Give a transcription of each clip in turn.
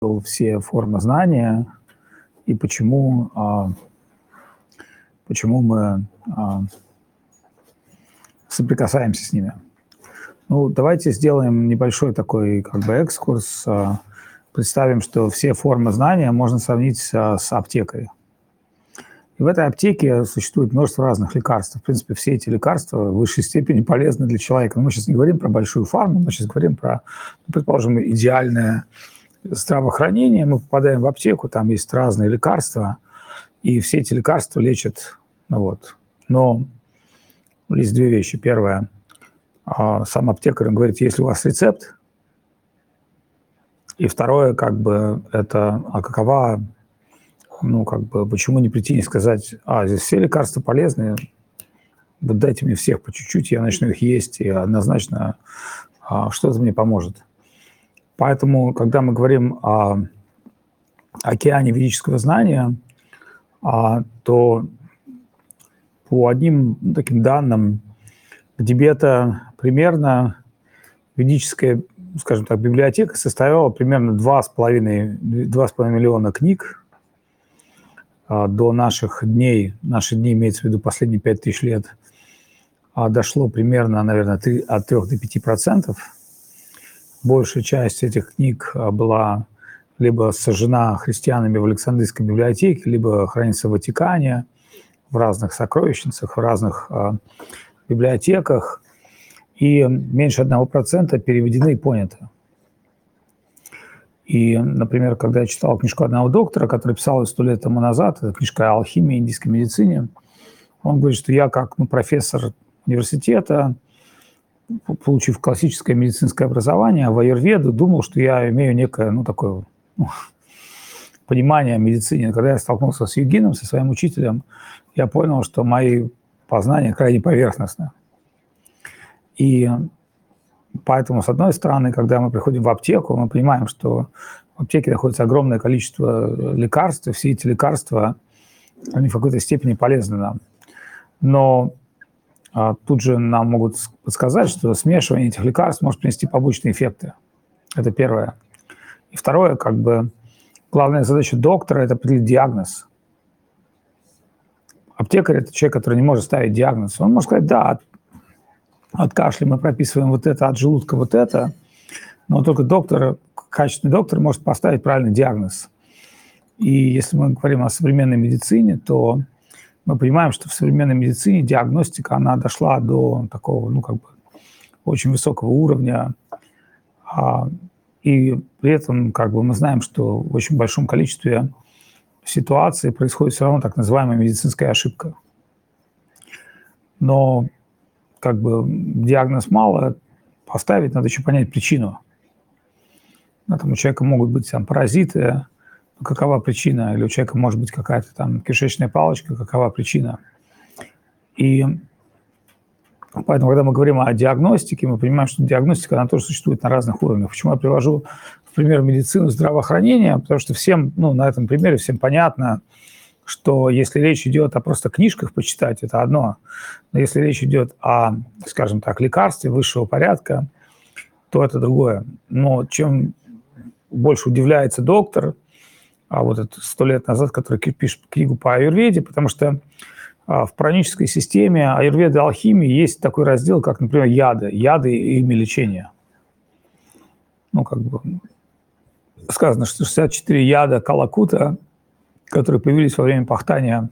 все формы знания и почему мы соприкасаемся с ними. Ну, давайте сделаем небольшой такой экскурс. Представим, что все формы знания можно сравнить с аптекой. И в этой аптеке существует множество разных лекарств. В принципе, все эти лекарства в высшей степени полезны для человека. Но мы сейчас не говорим про большую фарму, мы сейчас говорим про, предположим, идеальное здравоохранение. Мы попадаем в аптеку, там есть разные лекарства, и все эти лекарства лечат. Но есть две вещи. Первое, сам аптекарь говорит, если у вас рецепт. И второе, это, почему не прийти и не сказать, здесь все лекарства полезные, вот дайте мне всех по чуть-чуть, я начну их есть, и однозначно что-то мне поможет. Поэтому, когда мы говорим о океане ведического знания, то по одним таким данным, в Тибете примерно ведическая, скажем так, библиотека составляла примерно 2,5 миллиона книг до наших дней. Наши дни имеется в виду последние 5000 лет. Дошло примерно, наверное, от 3 до 5%. Большая часть этих книг была либо сожжена христианами в Александрийской библиотеке, либо хранится в Ватикане, в разных сокровищницах, в разных библиотеках. И меньше 1% переведены и поняты. И, например, когда я читал книжку одного доктора, который писал ее 100 лет тому назад, это книжка о алхимии, индийской медицине, он говорит, что я как профессор университета, получив классическое медицинское образование в аюрведу, думал, что я имею некое такое понимание о медицине. Когда я столкнулся с йогином, со своим учителем, я понял, что мои познания крайне поверхностны. И поэтому, с одной стороны, когда мы приходим в аптеку, мы понимаем, что в аптеке находится огромное количество лекарств, и все эти лекарства, они в какой-то степени полезны нам. Но тут же нам могут подсказать, что смешивание этих лекарств может принести побочные эффекты. Это первое. И второе, главная задача доктора – это определить диагноз. Аптекарь – это человек, который не может ставить диагноз. Он может сказать, да, от кашля мы прописываем вот это, от желудка вот это, но только качественный доктор может поставить правильный диагноз. И если мы говорим о современной медицине, то мы понимаем, что в современной медицине диагностика, она дошла до такого, очень высокого уровня. И при этом, мы знаем, что в очень большом количестве ситуаций происходит все равно так называемая медицинская ошибка. Но диагноз мало поставить, надо еще понять причину. У человека могут быть паразиты, какова причина, или у человека может быть какая-то кишечная палочка, какова причина. И поэтому, когда мы говорим о диагностике, мы понимаем, что диагностика, она тоже существует на разных уровнях. Почему я привожу в пример медицину, здравоохранение? Потому что всем, на этом примере всем понятно, что если речь идет о просто книжках почитать, это одно. Но если речь идет о, скажем так, лекарстве высшего порядка, то это другое. Но чем больше удивляется доктор, это 100 лет назад, который пишет книгу по аюрведе, потому что в пранической системе аюрведы и алхимии есть такой раздел, как, например, яды. Яды и ими лечение. Сказано, что 64 яда Калакута, которые появились во время пахтания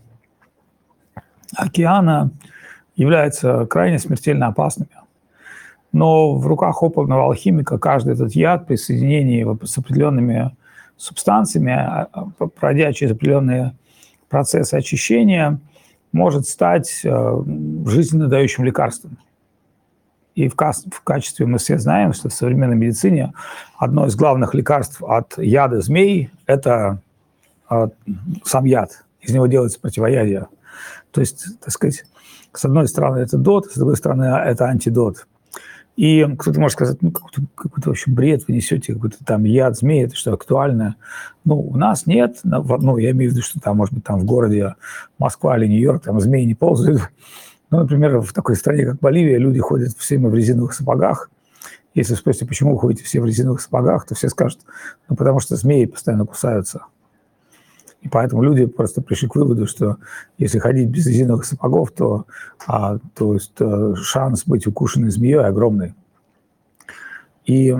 океана, являются крайне смертельно опасными. Но в руках опытного алхимика каждый этот яд при соединении с определенными субстанциями, пройдя через определенные процессы очищения, может стать жизненно дающим лекарством. И в качестве мы все знаем, что в современной медицине одно из главных лекарств от яда змей – это сам яд. Из него делается противоядие. То есть, так сказать, с одной стороны это дот, с другой стороны это антидот. И кто-то может сказать, какой-то вообще бред вы несете, какой-то яд змей, это что, актуально? У нас нет, я имею в виду, что может быть, в городе Москва или Нью-Йорк, змеи не ползают. Например, в такой стране, как Боливия, люди ходят все время в резиновых сапогах, Если спросите, почему вы ходите все в резиновых сапогах, то все скажут, ну, потому что змеи постоянно кусаются. И поэтому люди просто пришли к выводу, что если ходить без резиновых сапогов, то есть, шанс быть укушенной змеей огромный. И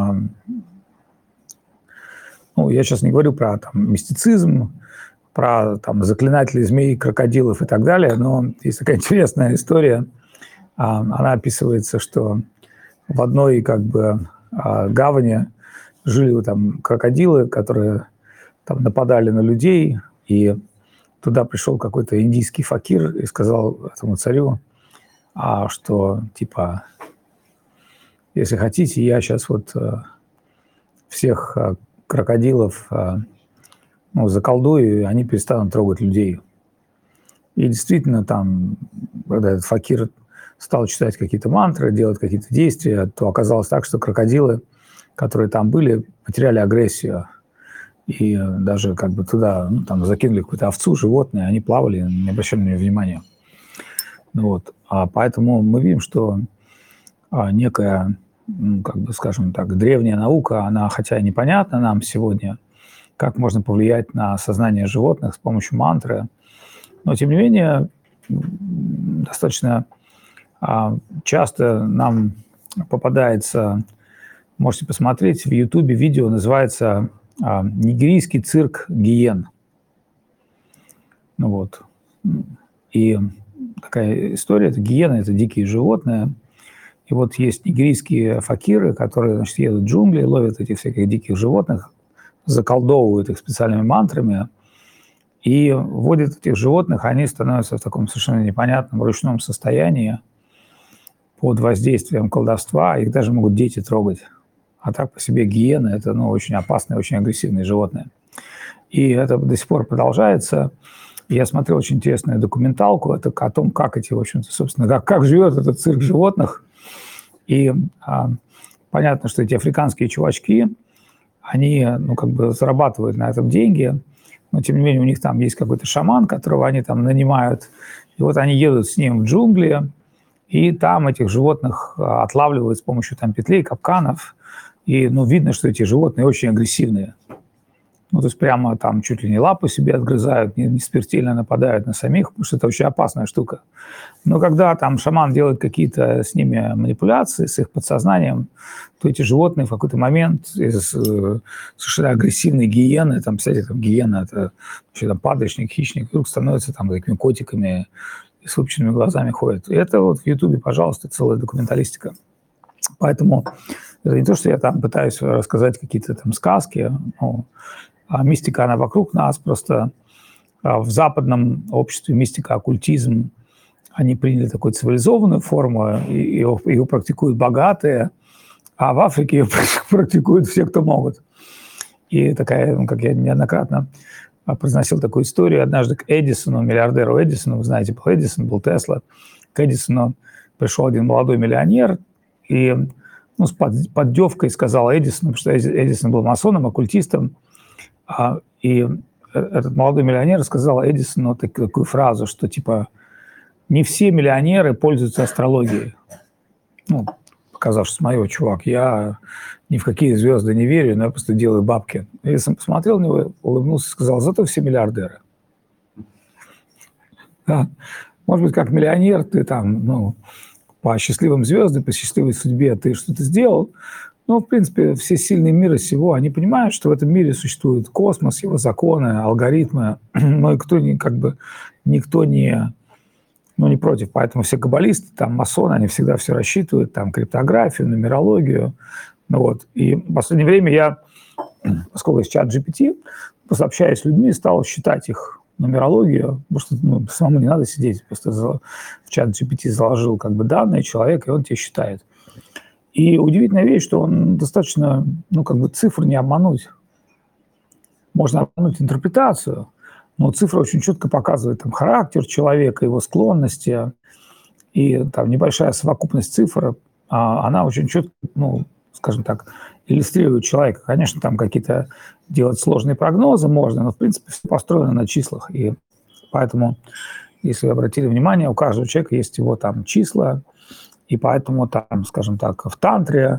ну, я сейчас не говорю про там, мистицизм, про там, заклинателей змей, крокодилов и так далее, но есть такая интересная история. Она описывается, что в одной как бы гавани жили там крокодилы, которые там нападали на людей, и туда пришел какой-то индийский факир и сказал этому царю, что типа, если хотите, я сейчас вот всех крокодилов заколдую, и они перестанут трогать людей. И действительно там, когда этот факир стал читать какие-то мантры, делать какие-то действия, то оказалось так, что крокодилы, которые там были, потеряли агрессию. И даже как бы туда там закинули какую-то овцу, животное, они плавали, не обращали на нее внимания. Вот. Поэтому мы видим, что некая, как бы, скажем так, древняя наука, она хотя и непонятна нам сегодня, как можно повлиять на сознание животных с помощью мантры, но тем не менее достаточно часто нам попадается, можете посмотреть, в Ютубе видео называется «Нигерийский цирк гиен». Ну вот. И такая история, это гиены, это дикие животные. И вот есть нигерийские факиры, которые, значит, едут в джунгли, ловят этих всяких диких животных, заколдовывают их специальными мантрами, и вводят этих животных, они становятся в таком совершенно непонятном ручном состоянии под воздействием колдовства, их даже могут дети трогать. А так по себе гиены – это очень опасные, очень агрессивные животные. И это до сих пор продолжается. Я смотрел очень интересную документалку, это о том, как эти, в общем-то, собственно, как живет этот цирк животных. И понятно, что эти африканские чувачки, они, как бы зарабатывают на этом деньги, но, тем не менее, у них там есть какой-то шаман, которого они там нанимают. И вот они едут с ним в джунгли, и там этих животных отлавливают с помощью там петлей, капканов. И, видно, что эти животные очень агрессивные. То есть прямо там чуть ли не лапы себе отгрызают, не смертельно нападают на самих, потому что это очень опасная штука. Но когда там шаман делает какие-то с ними манипуляции, с их подсознанием, то эти животные в какой-то момент из совершенно агрессивной гиены, там, кстати, там гиена, это вообще там падальщик, хищник, вдруг становятся там такими котиками и с выпученными глазами ходят. И это вот в Ютубе, пожалуйста, целая документалистика. Поэтому это не то, что я там пытаюсь рассказать какие-то там сказки, а мистика, она вокруг нас, просто в западном обществе мистика, оккультизм, они приняли такую цивилизованную форму, и ее практикуют богатые, а в Африке ее практикуют все, кто могут. И такая, как я неоднократно произносил такую историю, однажды к Эдисону, миллиардеру Эдисону, вы знаете, был Эдисон, был Тесла, к Эдисону пришел один молодой миллионер, и с поддевкой сказал Эдисону, потому что Эдисон был масоном, оккультистом, и этот молодой миллионер сказал Эдисону такую фразу, что типа не все миллионеры пользуются астрологией. Показавшись моего, чувак, я ни в какие звезды не верю, но я просто делаю бабки. Эдисон посмотрел на него, улыбнулся и сказал, зато все миллиардеры. Да. Может быть, как миллионер ты там, по счастливым звездам, по счастливой судьбе ты что-то сделал, в принципе, все сильные мира сего, они понимают, что в этом мире существует космос, его законы, алгоритмы, но и никто не против. Поэтому все каббалисты, там, масоны, они всегда все рассчитывают, там, криптографию, нумерологию. И в последнее время я, поскольку есть чат GPT, просто общаясь с людьми, стал считать их нумерологию, потому что самому не надо сидеть, просто в чат GPT заложил данные человека, и он тебе считает. И удивительная вещь, что он достаточно, цифр не обмануть. Можно обмануть интерпретацию, но цифра очень четко показывает там характер человека, его склонности, и там небольшая совокупность цифр, она очень четко, скажем так, иллюстрирует человека. Конечно, там какие-то делать сложные прогнозы можно, но, в принципе, все построено на числах. И поэтому, если вы обратили внимание, у каждого человека есть его там числа, и поэтому там, скажем так, в тантре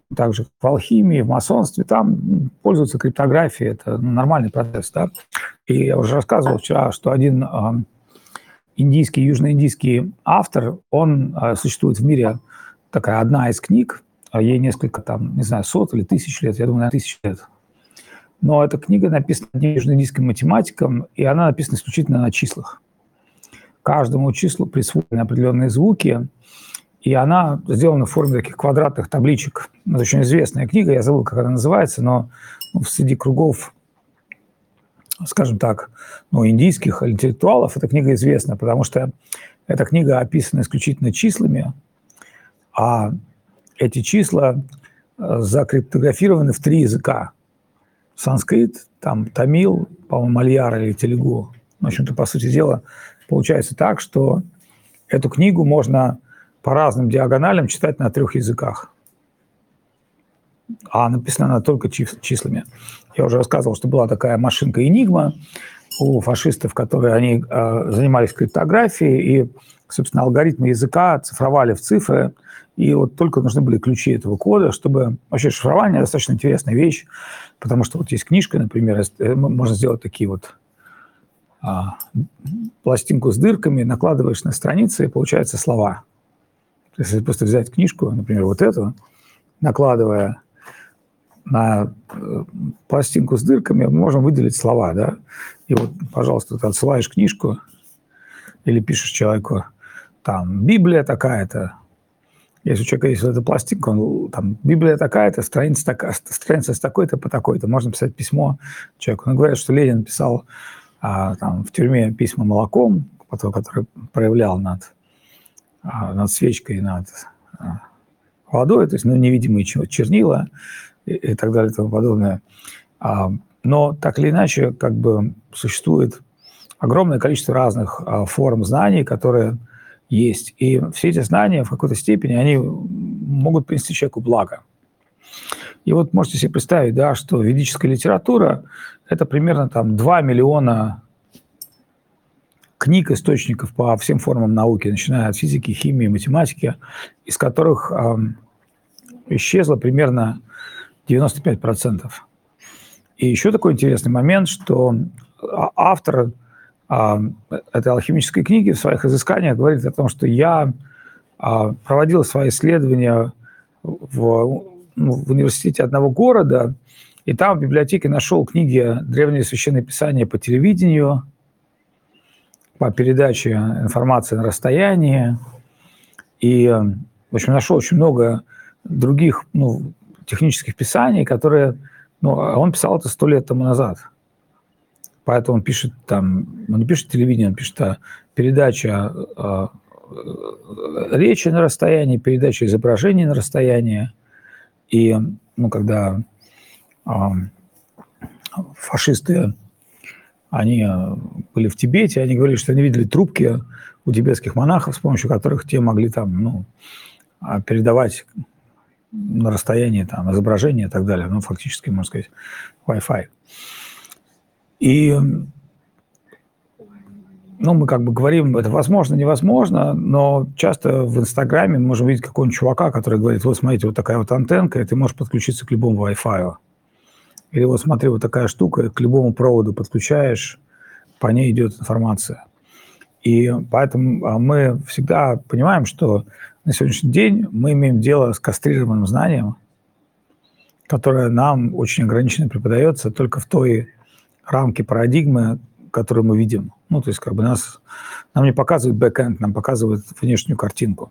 так же в алхимии, в масонстве, там пользуются криптографией, это нормальный процесс, да. И я уже рассказывал вчера, что один индийский, южноиндийский автор, он существует в мире, такая одна из книг, ей несколько, там, не знаю, сот или тысяч лет, я думаю, на 1000 лет. Но эта книга написана одним южноиндийским математиком, и она написана исключительно на числах. Каждому числу присвоены определенные звуки, и она сделана в форме таких квадратных табличек. Это очень известная книга, я забыл, как она называется, но среди кругов, скажем так, индийских интеллектуалов эта книга известна, потому что эта книга описана исключительно числами, а эти числа закриптографированы в 3 языка. Санскрит, там тамил, по-моему, мальяр или телегу. В общем-то, по сути дела, получается так, что эту книгу можно по разным диагоналям читать на 3 языках. А написана она только числами. Я уже рассказывал, что была такая машинка Enigma у фашистов, которые они занимались криптографией, и, собственно, алгоритмы языка цифровали в цифры, и вот только нужны были ключи этого кода, чтобы... Вообще шифрование – достаточно интересная вещь, потому что вот есть книжка, например, можно сделать такие вот пластинку с дырками, накладываешь на страницы, и получаются слова. То есть если просто взять книжку, например, вот эту, накладывая на пластинку с дырками, мы можем выделить слова, да. И вот, пожалуйста, ты отсылаешь книжку или пишешь человеку, там, Библия такая-то. Если у человека есть вот эта пластинка, он, там, Библия такая-то, страница с такой-то по такой-то. Можно писать письмо человеку. Но говорят, что Ленин писал там, в тюрьме письма молоком, который проявлял над свечкой, над водой, то есть невидимые чернила и так далее и тому подобное. Но так или иначе, как бы существует огромное количество разных форм знаний, которые есть. И все эти знания в какой-то степени, они могут принести человеку благо. И вот можете себе представить, да, что ведическая литература – это примерно там 2 миллиона книг, источников по всем формам науки, начиная от физики, химии, математики, из которых исчезло примерно 95%. И еще такой интересный момент, что автор этой алхимической книги в своих изысканиях говорит о том, что я проводил свои исследования в университете одного города, и там в библиотеке нашел книги «Древние священные писания» по телевидению, по передаче информации на расстоянии, и, в общем, нашел очень много других технических писаний, которые... он писал это 100 лет тому назад. Поэтому он пишет там... Он не пишет телевидение, он пишет передача речи на расстоянии, передача изображений на расстоянии. И, когда фашисты, они были в Тибете, они говорили, что они видели трубки у тибетских монахов, с помощью которых те могли там, передавать на расстоянии там изображения и так далее. Фактически, можно сказать, Wi-Fi. И, мы как бы говорим, это возможно, невозможно, но часто в Инстаграме мы можем видеть какого-нибудь чувака, который говорит, вот смотрите, вот такая вот антенка, и ты можешь подключиться к любому Wi-Fi. Или вот смотри, вот такая штука, к любому проводу подключаешь, по ней идет информация. И поэтому мы всегда понимаем, что на сегодняшний день мы имеем дело с кастрированным знанием, которое нам очень ограниченно преподается только в той рамке парадигмы, которую мы видим. То есть как бы нам не показывают бэкэнд, нам показывают внешнюю картинку.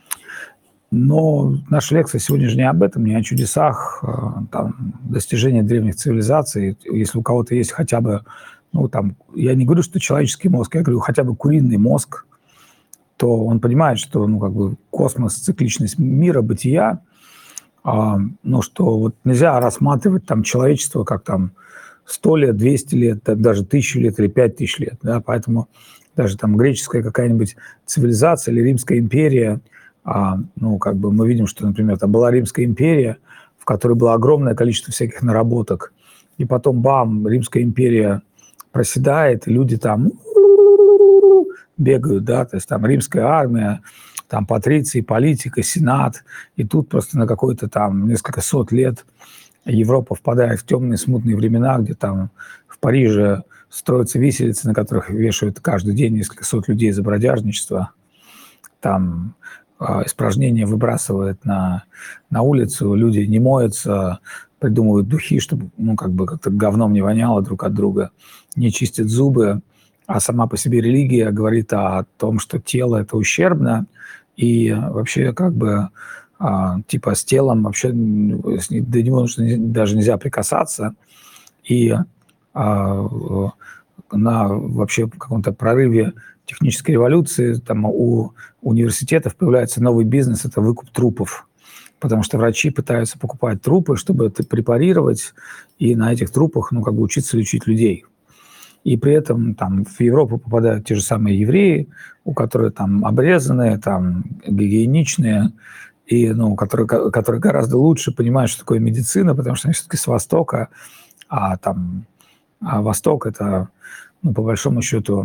Но наша лекция сегодня же не об этом, не о чудесах, достижения древних цивилизаций. Если у кого-то есть хотя бы, я не говорю, что человеческий мозг, я говорю, хотя бы куриный мозг, то он понимает, что, космос, цикличность мира, бытия, что вот нельзя рассматривать там человечество как там 100 лет, 200 лет, даже 1000 лет или 5000 лет, да, поэтому даже там греческая какая-нибудь цивилизация или Римская империя, мы видим, что, например, там была Римская империя, в которой было огромное количество всяких наработок, и потом, бам, Римская империя проседает, и люди там бегают, да, то есть там римская армия, там патриции, политика, сенат, и тут просто на какой-то там несколько сот лет Европа впадает в темные смутные времена, где там в Париже строятся виселицы, на которых вешают каждый день несколько сот людей за бродяжничество, там испражнения выбрасывают на улицу, люди не моются, придумывают духи, чтобы, ну, как бы как-то говном не воняло друг от друга, не чистят зубы, а сама по себе религия говорит о том, что тело – это ущербно, и вообще как бы типа с телом вообще до него даже нельзя прикасаться, и на вообще каком-то прорыве технической революции там у университетов появляется новый бизнес – это выкуп трупов. Потому что врачи пытаются покупать трупы, чтобы это препарировать, и на этих трупах, ну, как бы учиться лечить людей. И при этом там в Европу попадают те же самые евреи, у которых там обрезанные, там гигиеничные, и, ну, которые гораздо лучше понимают, что такое медицина, потому что они все-таки с Востока, а Восток – это, ну, по большому счету,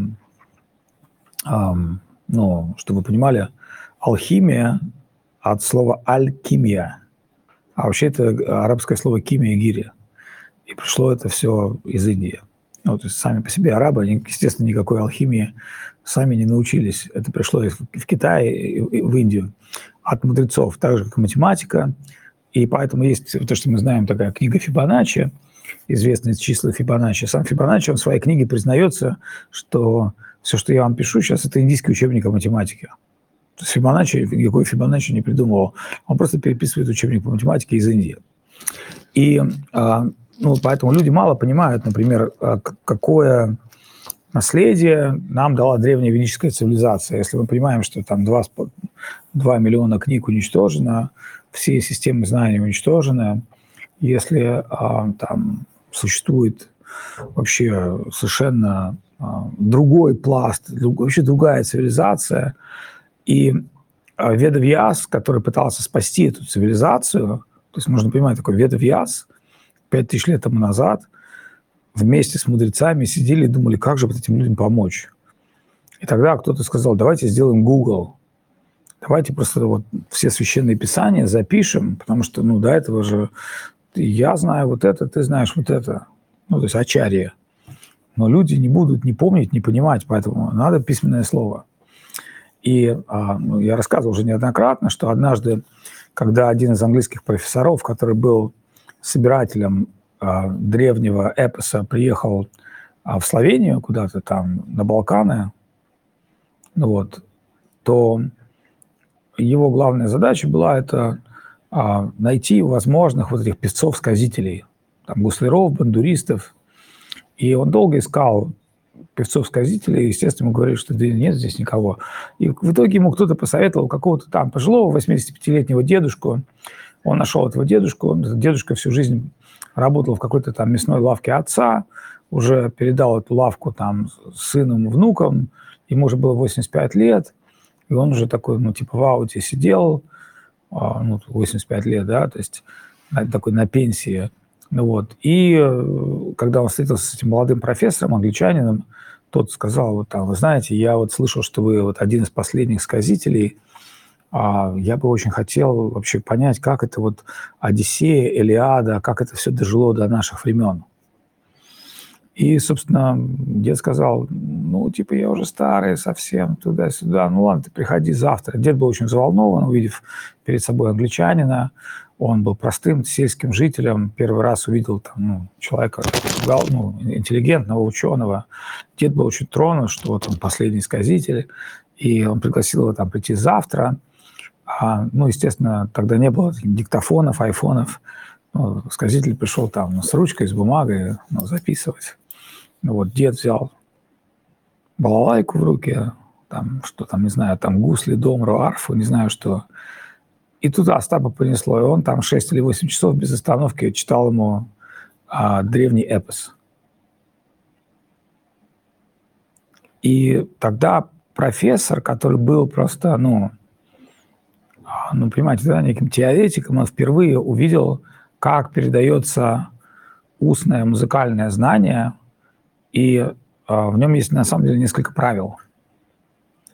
ну, чтобы вы понимали, алхимия от слова «алькимия», а вообще это арабское слово «кимия» и «гиря». И пришло это все из Индии. Ну, то есть сами по себе арабы, они, естественно, никакой алхимии сами не научились. Это пришло и в Китай, и в Индию от мудрецов, так же, как и математика. И поэтому есть то, что мы знаем, такая книга Фибоначчи, известные числа Фибоначчи. Сам Фибоначчи, он в своей книге признается, что все, что я вам пишу сейчас, это индийский учебник о математике. То есть Фибоначчи, никакой Фибоначчи не придумывал. Он просто переписывает учебник по математике из Индии. И ну, поэтому люди мало понимают, например, какое наследие нам дала древняя ведическая цивилизация. Если мы понимаем, что там 2 миллиона книг уничтожено, все системы знаний уничтожены, если там существует вообще совершенно другой пласт, вообще другая цивилизация, и Ведавьяс, который пытался спасти эту цивилизацию, то есть можно понимать, такой Ведавьяс 5000 лет тому назад вместе с мудрецами сидели и думали, как же вот этим людям помочь. И тогда кто-то сказал, давайте сделаем Google, давайте просто вот все священные писания запишем, потому что, ну, до этого же я знаю вот это, ты знаешь вот это, ну, то есть ачарья. Но люди не будут ни помнить, ни понимать, поэтому надо письменное слово. И ну, я рассказывал уже неоднократно, что однажды, когда один из английских профессоров, который был собирателем древнего эпоса, приехал в Словению куда-то там на Балканы, ну вот, то его главная задача была это найти возможных вот этих певцов-сказителей, там, гусляров, бандуристов. И он долго искал певцов-сказителей, естественно, ему говорили, что да нет здесь никого. И в итоге ему кто-то посоветовал какого-то там пожилого 85-летнего дедушку. Он нашел этого дедушку. Этот дедушка всю жизнь работал в какой-то там мясной лавке отца, уже передал эту лавку там сыном, внукам. Ему уже было 85 лет, и он уже такой, ну, типа в ауте сидел, ну, 85 лет, да, то есть такой на пенсии. Ну, вот. И когда он встретился с этим молодым профессором, англичанином, тот сказал, вот там, вы знаете, я вот слышал, что вы вот один из последних сказителей, я бы очень хотел вообще понять, как это вот Одиссея, Илиада, как это все дожило до наших времен. И, собственно, дед сказал, ну, типа, я уже старый совсем, туда-сюда, ну, ладно, ты приходи завтра. Дед был очень взволнован, увидев перед собой англичанина. Он был простым сельским жителем, первый раз увидел там, ну, человека, ну, интеллигентного, ученого. Дед был очень тронут, что вот он последний сказитель, и он пригласил его там прийти завтра. Ну, естественно, тогда не было диктофонов, айфонов. Ну, сказитель пришел там с ручкой, с бумагой, ну, записывать. Ну, вот дед взял балалайку в руки, там, что там, не знаю, там гусли, домру, арфу, не знаю что. И туда Остапа понесло, и он там 6 или 8 часов без остановки читал ему древний эпос. И тогда профессор, который был просто, ну, понимаете, да, неким теоретиком, он впервые увидел, как передается устное музыкальное знание, и в нем есть, на самом деле, несколько правил.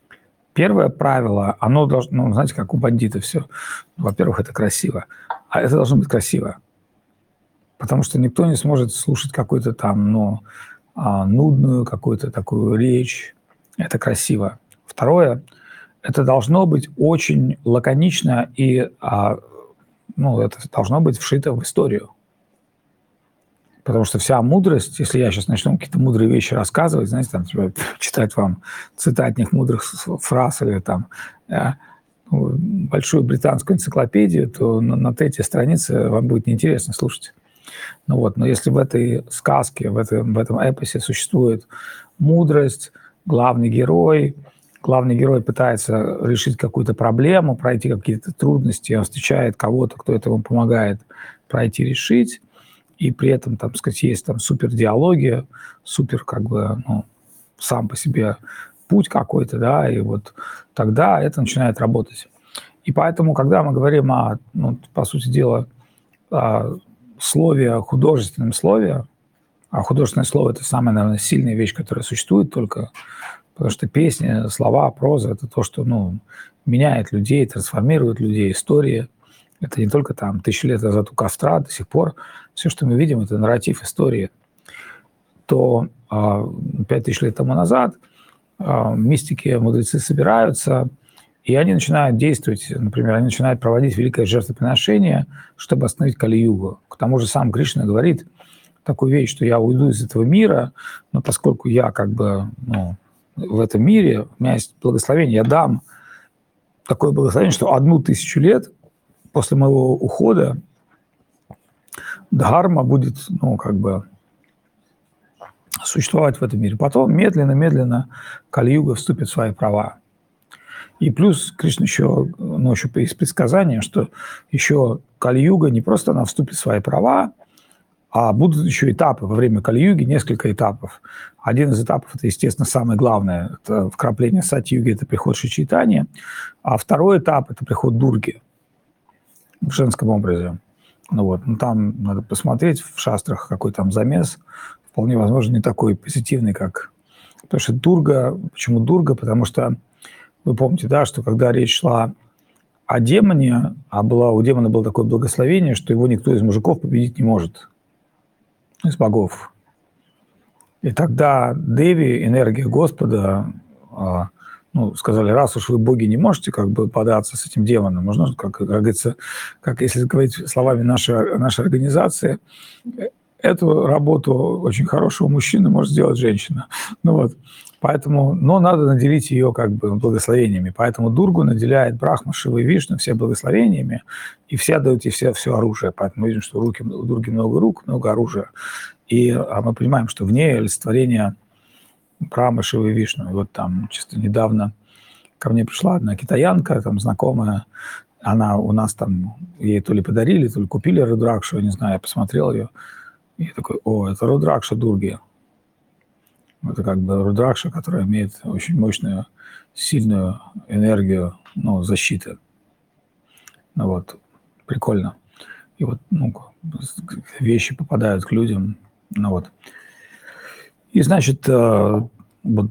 Первое правило, оно должно, ну, знаете, как у бандита все. Во-первых, это красиво. А это должно быть красиво. Потому что никто не сможет слушать какую-то там, ну, нудную какую-то такую речь. Это красиво. Второе, это должно быть очень лаконично и, ну, это должно быть вшито в историю. Потому что вся мудрость, если я сейчас начну какие-то мудрые вещи рассказывать, знаете, там, типа, читать вам цитатных мудрых фраз или там большую британскую энциклопедию, то на третьей странице вам будет неинтересно слушать. Ну вот, но если в этой сказке, в этом эпосе существует мудрость, главный герой пытается решить какую-то проблему, пройти какие-то трудности, он встречает кого-то, кто этому помогает пройти, решить, и при этом, там, сказать, есть там супер диалоги, супер как бы, ну, сам по себе путь какой-то, да, и вот тогда это начинает работать. И поэтому, когда мы говорим о, ну, по сути дела, о слове, о художественном слове, а художественное слово – это самая, наверное, сильная вещь, которая существует только, потому что песни, слова, проза – это то, что, ну, меняет людей, трансформирует людей, истории. Это не только там 1000 лет назад у костра, до сих пор все, что мы видим, это нарратив истории. То 5000 лет тому назад мистики, мудрецы собираются, и они начинают действовать. Например, они начинают проводить великое жертвоприношение, чтобы остановить Кали-югу. К тому же сам Кришна говорит такую вещь, что я уйду из этого мира, но поскольку я как бы, ну, в этом мире, у меня есть благословение, я дам такое благословение, что 1000 лет после моего ухода дхарма будет, ну, как бы существовать в этом мире. Потом медленно-медленно Кали-юга вступит в свои права. И плюс Кришна еще, ну, еще есть предсказание, что еще Кали-юга не просто она вступит в свои права, а будут еще этапы. Во время Кали-юги несколько этапов. Один из этапов – это, естественно, самое главное. Это вкрапление Сати-юги, это приход Шри Чайтаньи. А второй этап – это приход Дурги в женском образе. Ну вот, ну там надо посмотреть в шастрах, какой там замес. Вполне возможно, не такой позитивный, как... Потому что Дурга... Почему Дурга? Потому что вы помните, да, что когда речь шла о демоне, у демона было такое благословение, что его никто из мужиков победить не может, из богов. И тогда Деви, энергия Господа, ну, сказали, раз уж вы, боги, не можете как бы податься с этим демоном, можно, как говорится, как если говорить словами нашей организации, эту работу очень хорошего мужчины может сделать женщина. Ну вот, поэтому, но надо наделить ее как бы благословениями. Поэтому Дургу наделяет Брахма, Шива и Вишну все благословениями, и все дают ей все оружие. Поэтому мы видим, что у Дурги много рук, много оружия. И мы понимаем, что в ней олицетворение Брахмы, Шивы и Вишну. И вот там чисто недавно ко мне пришла одна китаянка, там знакомая, она у нас там, ей то ли подарили, то ли купили Рудракшу, я не знаю, я посмотрел ее, и я такой, это Рудракша Дурги. Это как бы Рудракша, которая имеет очень мощную, сильную энергию, ну, защиты. Ну вот, прикольно. И вот, ну, вещи попадают к людям, ну вот. И, значит, вот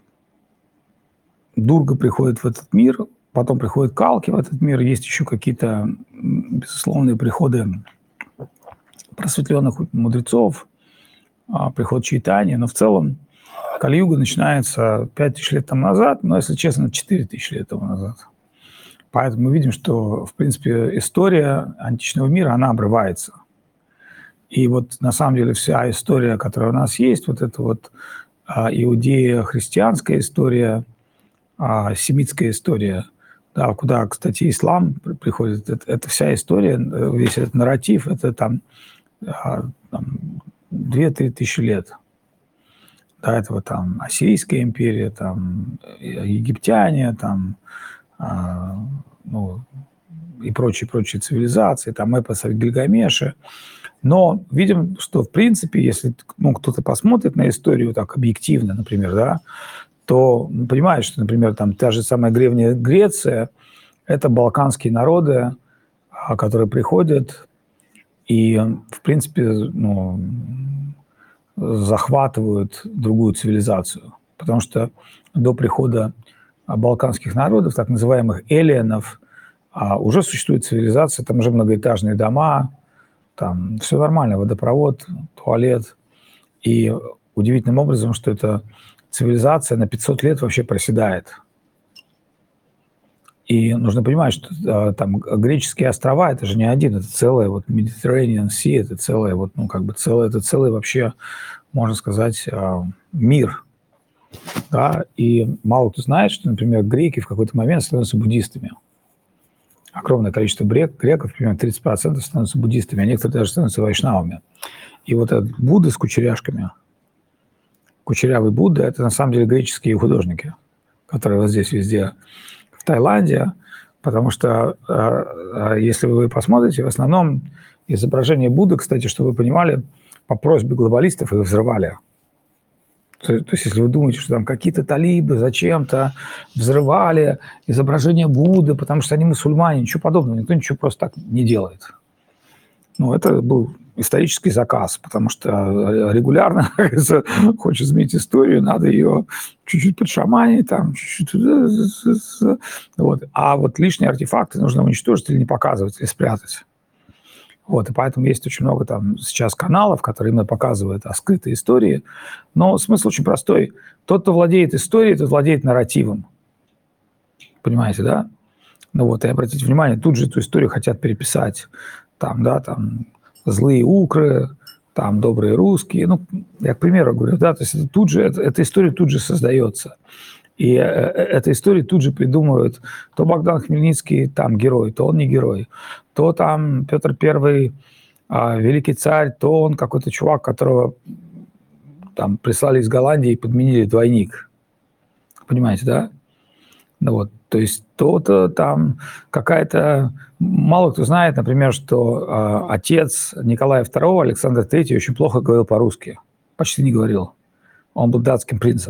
Дурга приходит в этот мир, потом приходит Калки в этот мир, есть еще какие-то безусловные приходы просветленных мудрецов, приход Чайтаньи, но в целом Кали-юга начинается 5000 лет тому назад, но, если честно, 4000 лет тому назад. Поэтому мы видим, что, в принципе, история античного мира, она обрывается. И вот, на самом деле, вся история, которая у нас есть, вот эта вот иудея-христианская история, семитская история, да, куда, кстати, ислам приходит, это вся история, весь этот нарратив, это там 2-3 тысячи лет. До этого там Ассирийская империя, там египтяне, там, ну, и прочие цивилизации, там эпос о Гильгамеше. Но видим, что, в принципе, если, ну, кто-то посмотрит на историю так объективно, например, да, то понимает, что, например, там та же самая древняя Греция – это балканские народы, которые приходят и, в принципе, ну, захватывают другую цивилизацию. Потому что до прихода балканских народов, так называемых эллинов, уже существует цивилизация, там уже многоэтажные дома, там все нормально, водопровод, туалет. И удивительным образом, что эта цивилизация на 500 лет вообще проседает. И нужно понимать, что там греческие острова – это же не один, это целое вот Mediterranean Sea, это целое вот, ну, как бы целое, это целый вообще, можно сказать, мир. Да? И мало кто знает, что, например, греки в какой-то момент становятся буддистами. Огромное количество греков, примерно 30% становятся буддистами, а некоторые даже становятся вайшнавами. И вот этот Будда с кучеряшками, кучерявый Будда – это на самом деле греческие художники, которые вот здесь везде в Таиланде, потому что если вы посмотрите, в основном изображение Будды, кстати, чтобы вы понимали, по просьбе глобалистов их взрывали. То есть если вы думаете, что там какие-то талибы зачем-то взрывали изображение Будды, потому что они мусульмане, ничего подобного, никто ничего просто так не делает. Ну, это был исторический заказ, потому что регулярно, хочешь изменить историю, надо ее чуть-чуть подшаманить, там, чуть-чуть... Вот. А вот лишние артефакты нужно уничтожить или не показывать, или спрятать. Вот, и поэтому есть очень много там сейчас каналов, которые именно показывают скрытой истории. Но смысл очень простой. Тот, кто владеет историей, тот владеет нарративом. Понимаете, да? Ну вот, и обратите внимание, тут же эту историю хотят переписать. Там, да, там злые укры, там добрые русские. Ну, я к примеру говорю, да, то есть тут же, эта история тут же создается. И эта история тут же придумывают, то Богдан Хмельницкий там герой, то он не герой, то там Петр I великий царь, то он какой-то чувак, которого там прислали из Голландии и подменили двойник. Понимаете, да? Ну вот, то есть то-то там какая-то... Мало кто знает, например, что отец Николая II, Александр III, очень плохо говорил по-русски. Почти не говорил. Он был датским принцем.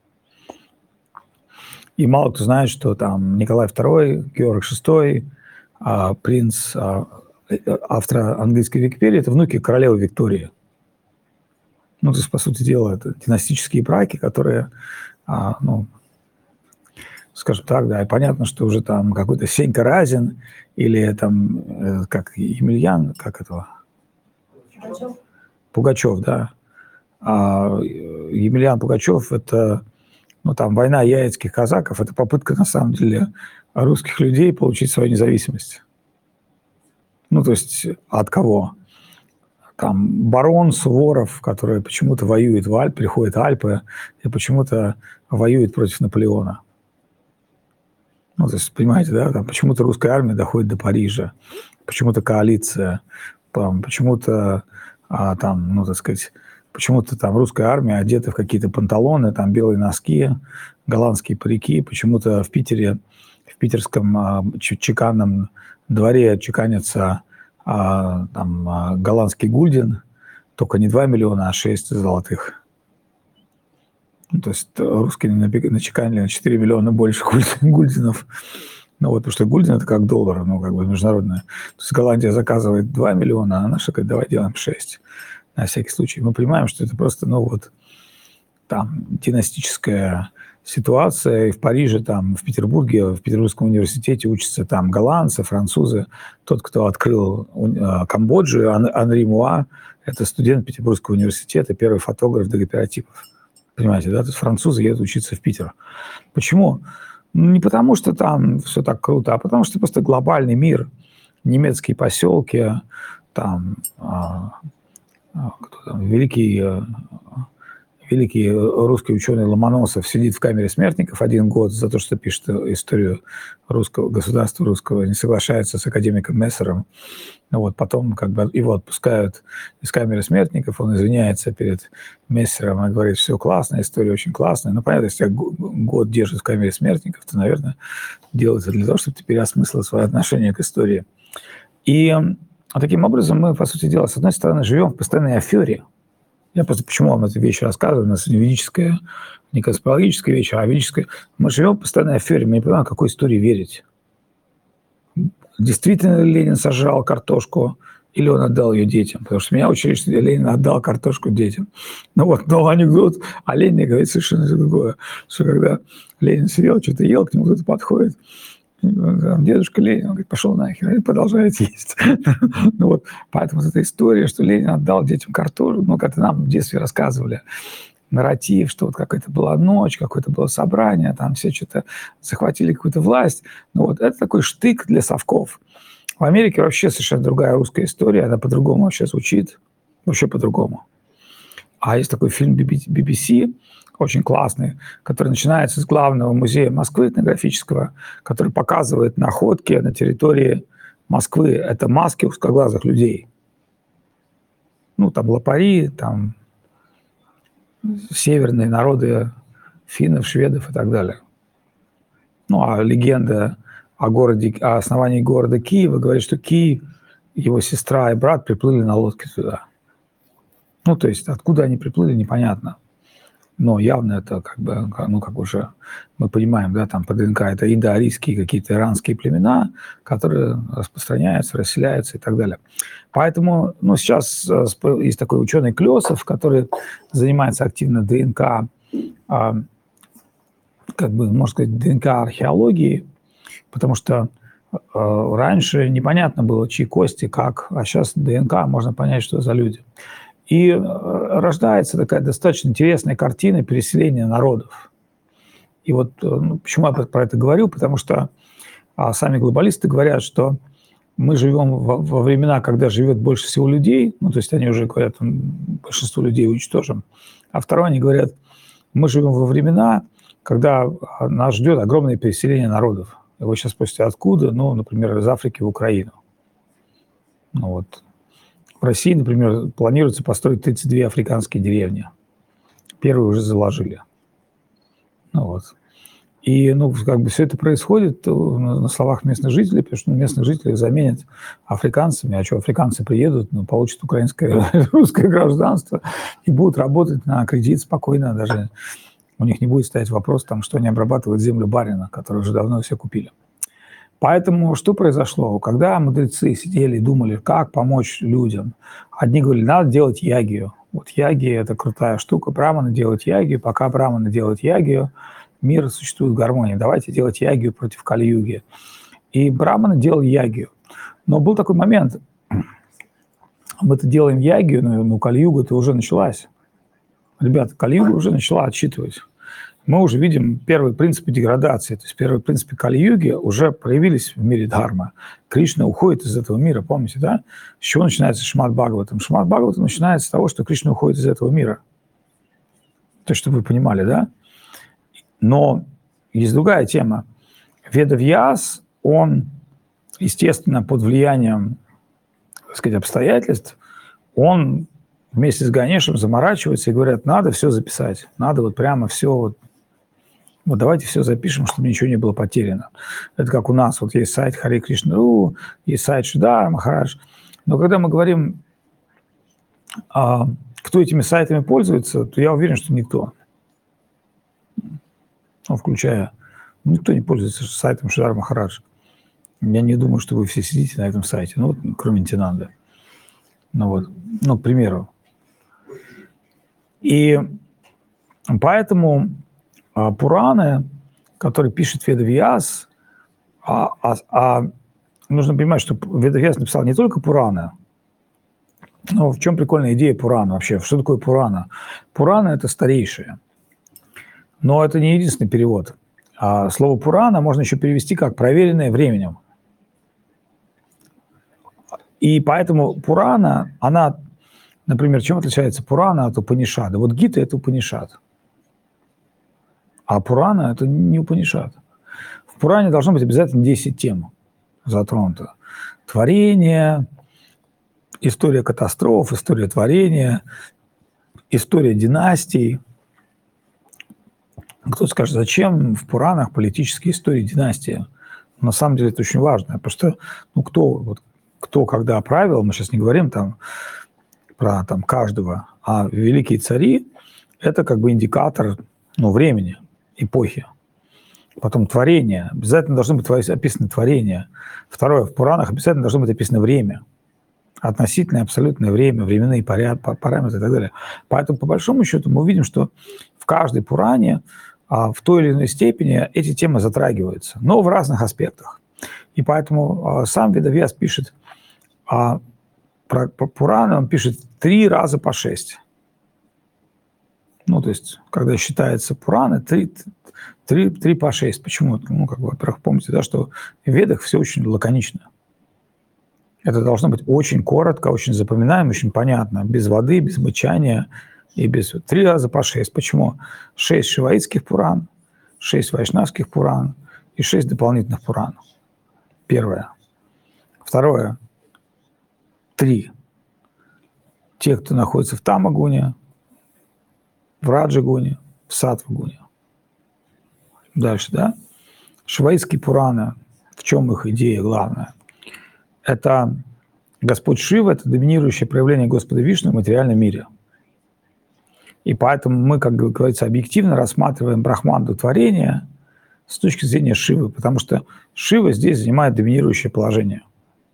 И мало кто знает, что там Николай II, Георг VI, принц, автор английской Википедии, это внуки королевы Виктории. Ну, то есть, по сути дела, это династические браки, которые, ну, скажем так, да, и понятно, что уже там какой-то Сенька Разин или там, как Емельян, как этого? Пугачев, да. Емельян Пугачев – это... Ну, там, война яицких казаков – это попытка, на самом деле, русских людей получить свою независимость. Ну, то есть от кого? Там барон Суворов, который почему-то воюет в Альпы, приходит в Альпы и почему-то воюет против Наполеона. Ну, то есть, понимаете, да, там почему-то русская армия доходит до Парижа, почему-то коалиция, там, почему-то там, ну, так сказать, почему-то там русская армия одета в какие-то панталоны, там белые носки, голландские парики. Почему-то в Питере, в питерском чеканном дворе чеканится там голландский гульден, только не 2 миллиона, а 6 золотых. Ну, то есть русские начеканили на 4 миллиона больше гульденов. Ну вот, потому что гульден – это как доллар, ну, как бы международное. То есть Голландия заказывает 2 миллиона, а наша говорит, давай делаем 6. На всякий случай. Мы понимаем, что это просто, ну, вот, там, династическая ситуация. И в Париже, там, в Петербурге, в Петербургском университете учатся там голландцы, французы. Тот, кто открыл Камбоджу, Анри Муа, это студент Петербургского университета, первый фотограф дагерротипов. Понимаете, да? То есть французы едут учиться в Питер. Почему? Не потому, что там все так круто, а потому, что просто глобальный мир, немецкие поселки, там... великий русский ученый Ломоносов сидит в камере смертников 1 год за то, что пишет историю русского государства русского, не соглашается с академиком Мессером. Ну вот потом как бы его отпускают из камеры смертников, он извиняется перед Мессером и говорит, все классно, история очень классная. Ну, понятно, если тебя год держат в камере смертников, то, наверное, делается для того, чтобы ты переосмыслил свое отношение к истории. И таким образом мы, по сути дела, с одной стороны, живем в постоянной афере. Я просто почему вам эту вещь рассказываю? У нас не ведическая, не конспирологическая вещь, а ведическая. Мы живем в постоянной афере. Мы не понимаем, какой истории верить. Действительно ли Ленин сожрал картошку? или он отдал ее детям? Потому что меня учили, что Ленин отдал картошку детям. Ну вот, но анекдот о Ленине говорит совершенно другое. Что когда Ленин сидел, что-то ел, к нему кто-то подходит, дедушка Ленин, он говорит, пошел нахер, и продолжает есть. Ну вот, поэтому эта история, что Ленин отдал детям картошку, ну, как-то нам в детстве рассказывали, нарратив, что вот какая-то была ночь, какое-то было собрание, там все что-то захватили какую-то власть. Ну вот, это такой штык для совков. В Америке вообще совершенно другая русская история, она по-другому вообще звучит, вообще по-другому. А есть такой фильм BBC, очень классный, который начинается с главного музея Москвы этнографического, который показывает находки на территории Москвы. Это маски узкоглазых людей. Ну, там лопари, там северные народы финнов, шведов и так далее. Ну, а легенда о основании города Киева говорит, что Киев, его сестра и брат приплыли на лодке сюда. Ну, то есть откуда они приплыли, непонятно. Но явно это как бы, ну, как уже мы понимаем, да, там по ДНК это индоарийские какие-то иранские племена, которые распространяются, расселяются и так далее. Поэтому, ну, сейчас есть такой ученый Клёсов, который занимается активно ДНК, как бы, можно сказать, ДНК-археологией, потому что раньше непонятно было, чьи кости, как, а сейчас ДНК, можно понять, что за люди. И рождается такая достаточно интересная картина переселения народов. И вот ну, почему я про это говорю, потому что сами глобалисты говорят, что мы живем во времена, когда живет больше всего людей, ну, то есть они уже говорят, большинство людей уничтожим, а второе, они говорят, мы живем во времена, когда нас ждет огромное переселение народов. И вы сейчас спросите, откуда? Ну, например, из Африки в Украину. Ну, вот. В России, например, планируется построить 32 африканские деревни. Первые уже заложили. Ну, вот. И, ну, как бы все это происходит на словах местных жителей, потому что местных жителей заменят африканцами. А что, африканцы приедут, ну, получат украинское, русское гражданство и будут работать на кредит спокойно. Даже у них не будет стоять вопрос, там, что они обрабатывают землю барина, которую уже давно все купили. Поэтому что произошло? Когда мудрецы сидели и думали, как помочь людям, одни говорили, надо делать ягию. Вот ягия – это крутая штука. Браманы делают ягию. Пока браманы делают ягию, мир существует в гармонии. Давайте делать ягию против Кали-юги. И браманы делали ягию. Но был такой момент. Мы-то делаем ягию, но Кали-юга-то уже началась. Ребята, Кали-юга уже начала отсчитывать. Мы уже видим первые принципы деградации, то есть первые принципы Кали-юги уже проявились в мире Дхарма. Кришна уходит из этого мира, помните, да? С чего начинается Шримад Бхагаватам? Шримад Бхагаватам начинается с того, что Кришна уходит из этого мира. То, чтобы вы понимали, да? Но есть другая тема. Ведавьяс, он, естественно, под влиянием, так сказать, обстоятельств, он вместе с Ганешем заморачивается и говорят, надо все записать, надо вот прямо все вот давайте все запишем, чтобы ничего не было потеряно. Это как у нас, вот есть сайт Харе Кришна.ру, есть сайт Шидара Махарадж. Но когда мы говорим, кто этими сайтами пользуется, то я уверен, что никто. Ну, включая, никто не пользуется сайтом Шидара Махарадж. Я не думаю, что вы все сидите на этом сайте, ну, вот, кроме Нитянанды. Ну, вот, ну, к примеру. И поэтому Пураны, которые пишет Ведавьяс, нужно понимать, что Ведавьяс написал не только Пураны, но в чем прикольная идея Пурана вообще? Что такое Пурана? Пурана – это старейшие. Но это не единственный перевод. Слово Пурана можно еще перевести как «проверенное временем». И поэтому Пурана, она, например, чем отличается Пурана от Упанишада? Вот Гита – это Упанишад. А Пурана – это не Упанишад. В Пуране должно быть обязательно 10 тем затронуто. Творение, история катастроф, история творения, история династий. Кто-то скажет, зачем в Пуранах политические истории династии? На самом деле это очень важно, потому что ну, кто когда правил, мы сейчас не говорим там, про там, каждого, а великие цари – это как бы индикатор времени, эпохи. Потом творение. Обязательно должно быть описано творение. Второе, в Пуранах обязательно должно быть описано время. относительное, абсолютное время, временные параметры и так далее. Поэтому, по большому счету, мы увидим, что в каждой Пуране в той или иной степени эти темы затрагиваются, но в разных аспектах. И поэтому сам Ведавьяс пишет про Пураны, он пишет 3 раза по 6. Ну, то есть, когда считается Пураны, 3 по 6. Почему? Ну, как бы, во-первых, помните, да, что в Ведах все очень лаконично. Это должно быть очень коротко, очень запоминаемо, очень понятно. Без воды, без мычания и без... 3 раза по 6. Почему? 6 шиваитских Пуран, 6 вайшнавских Пуран и 6 дополнительных Пуран. Первое. Второе. 3. Те, кто находится в Тамагуне, в Раджагуне, в Сатвагуне. Дальше, да? Шиваитские Пураны, в чем их идея главная? Это Господь Шива, это доминирующее проявление Господа Вишну в материальном мире. И поэтому мы, как говорится, объективно рассматриваем брахманду творения с точки зрения Шивы, потому что Шива здесь занимает доминирующее положение.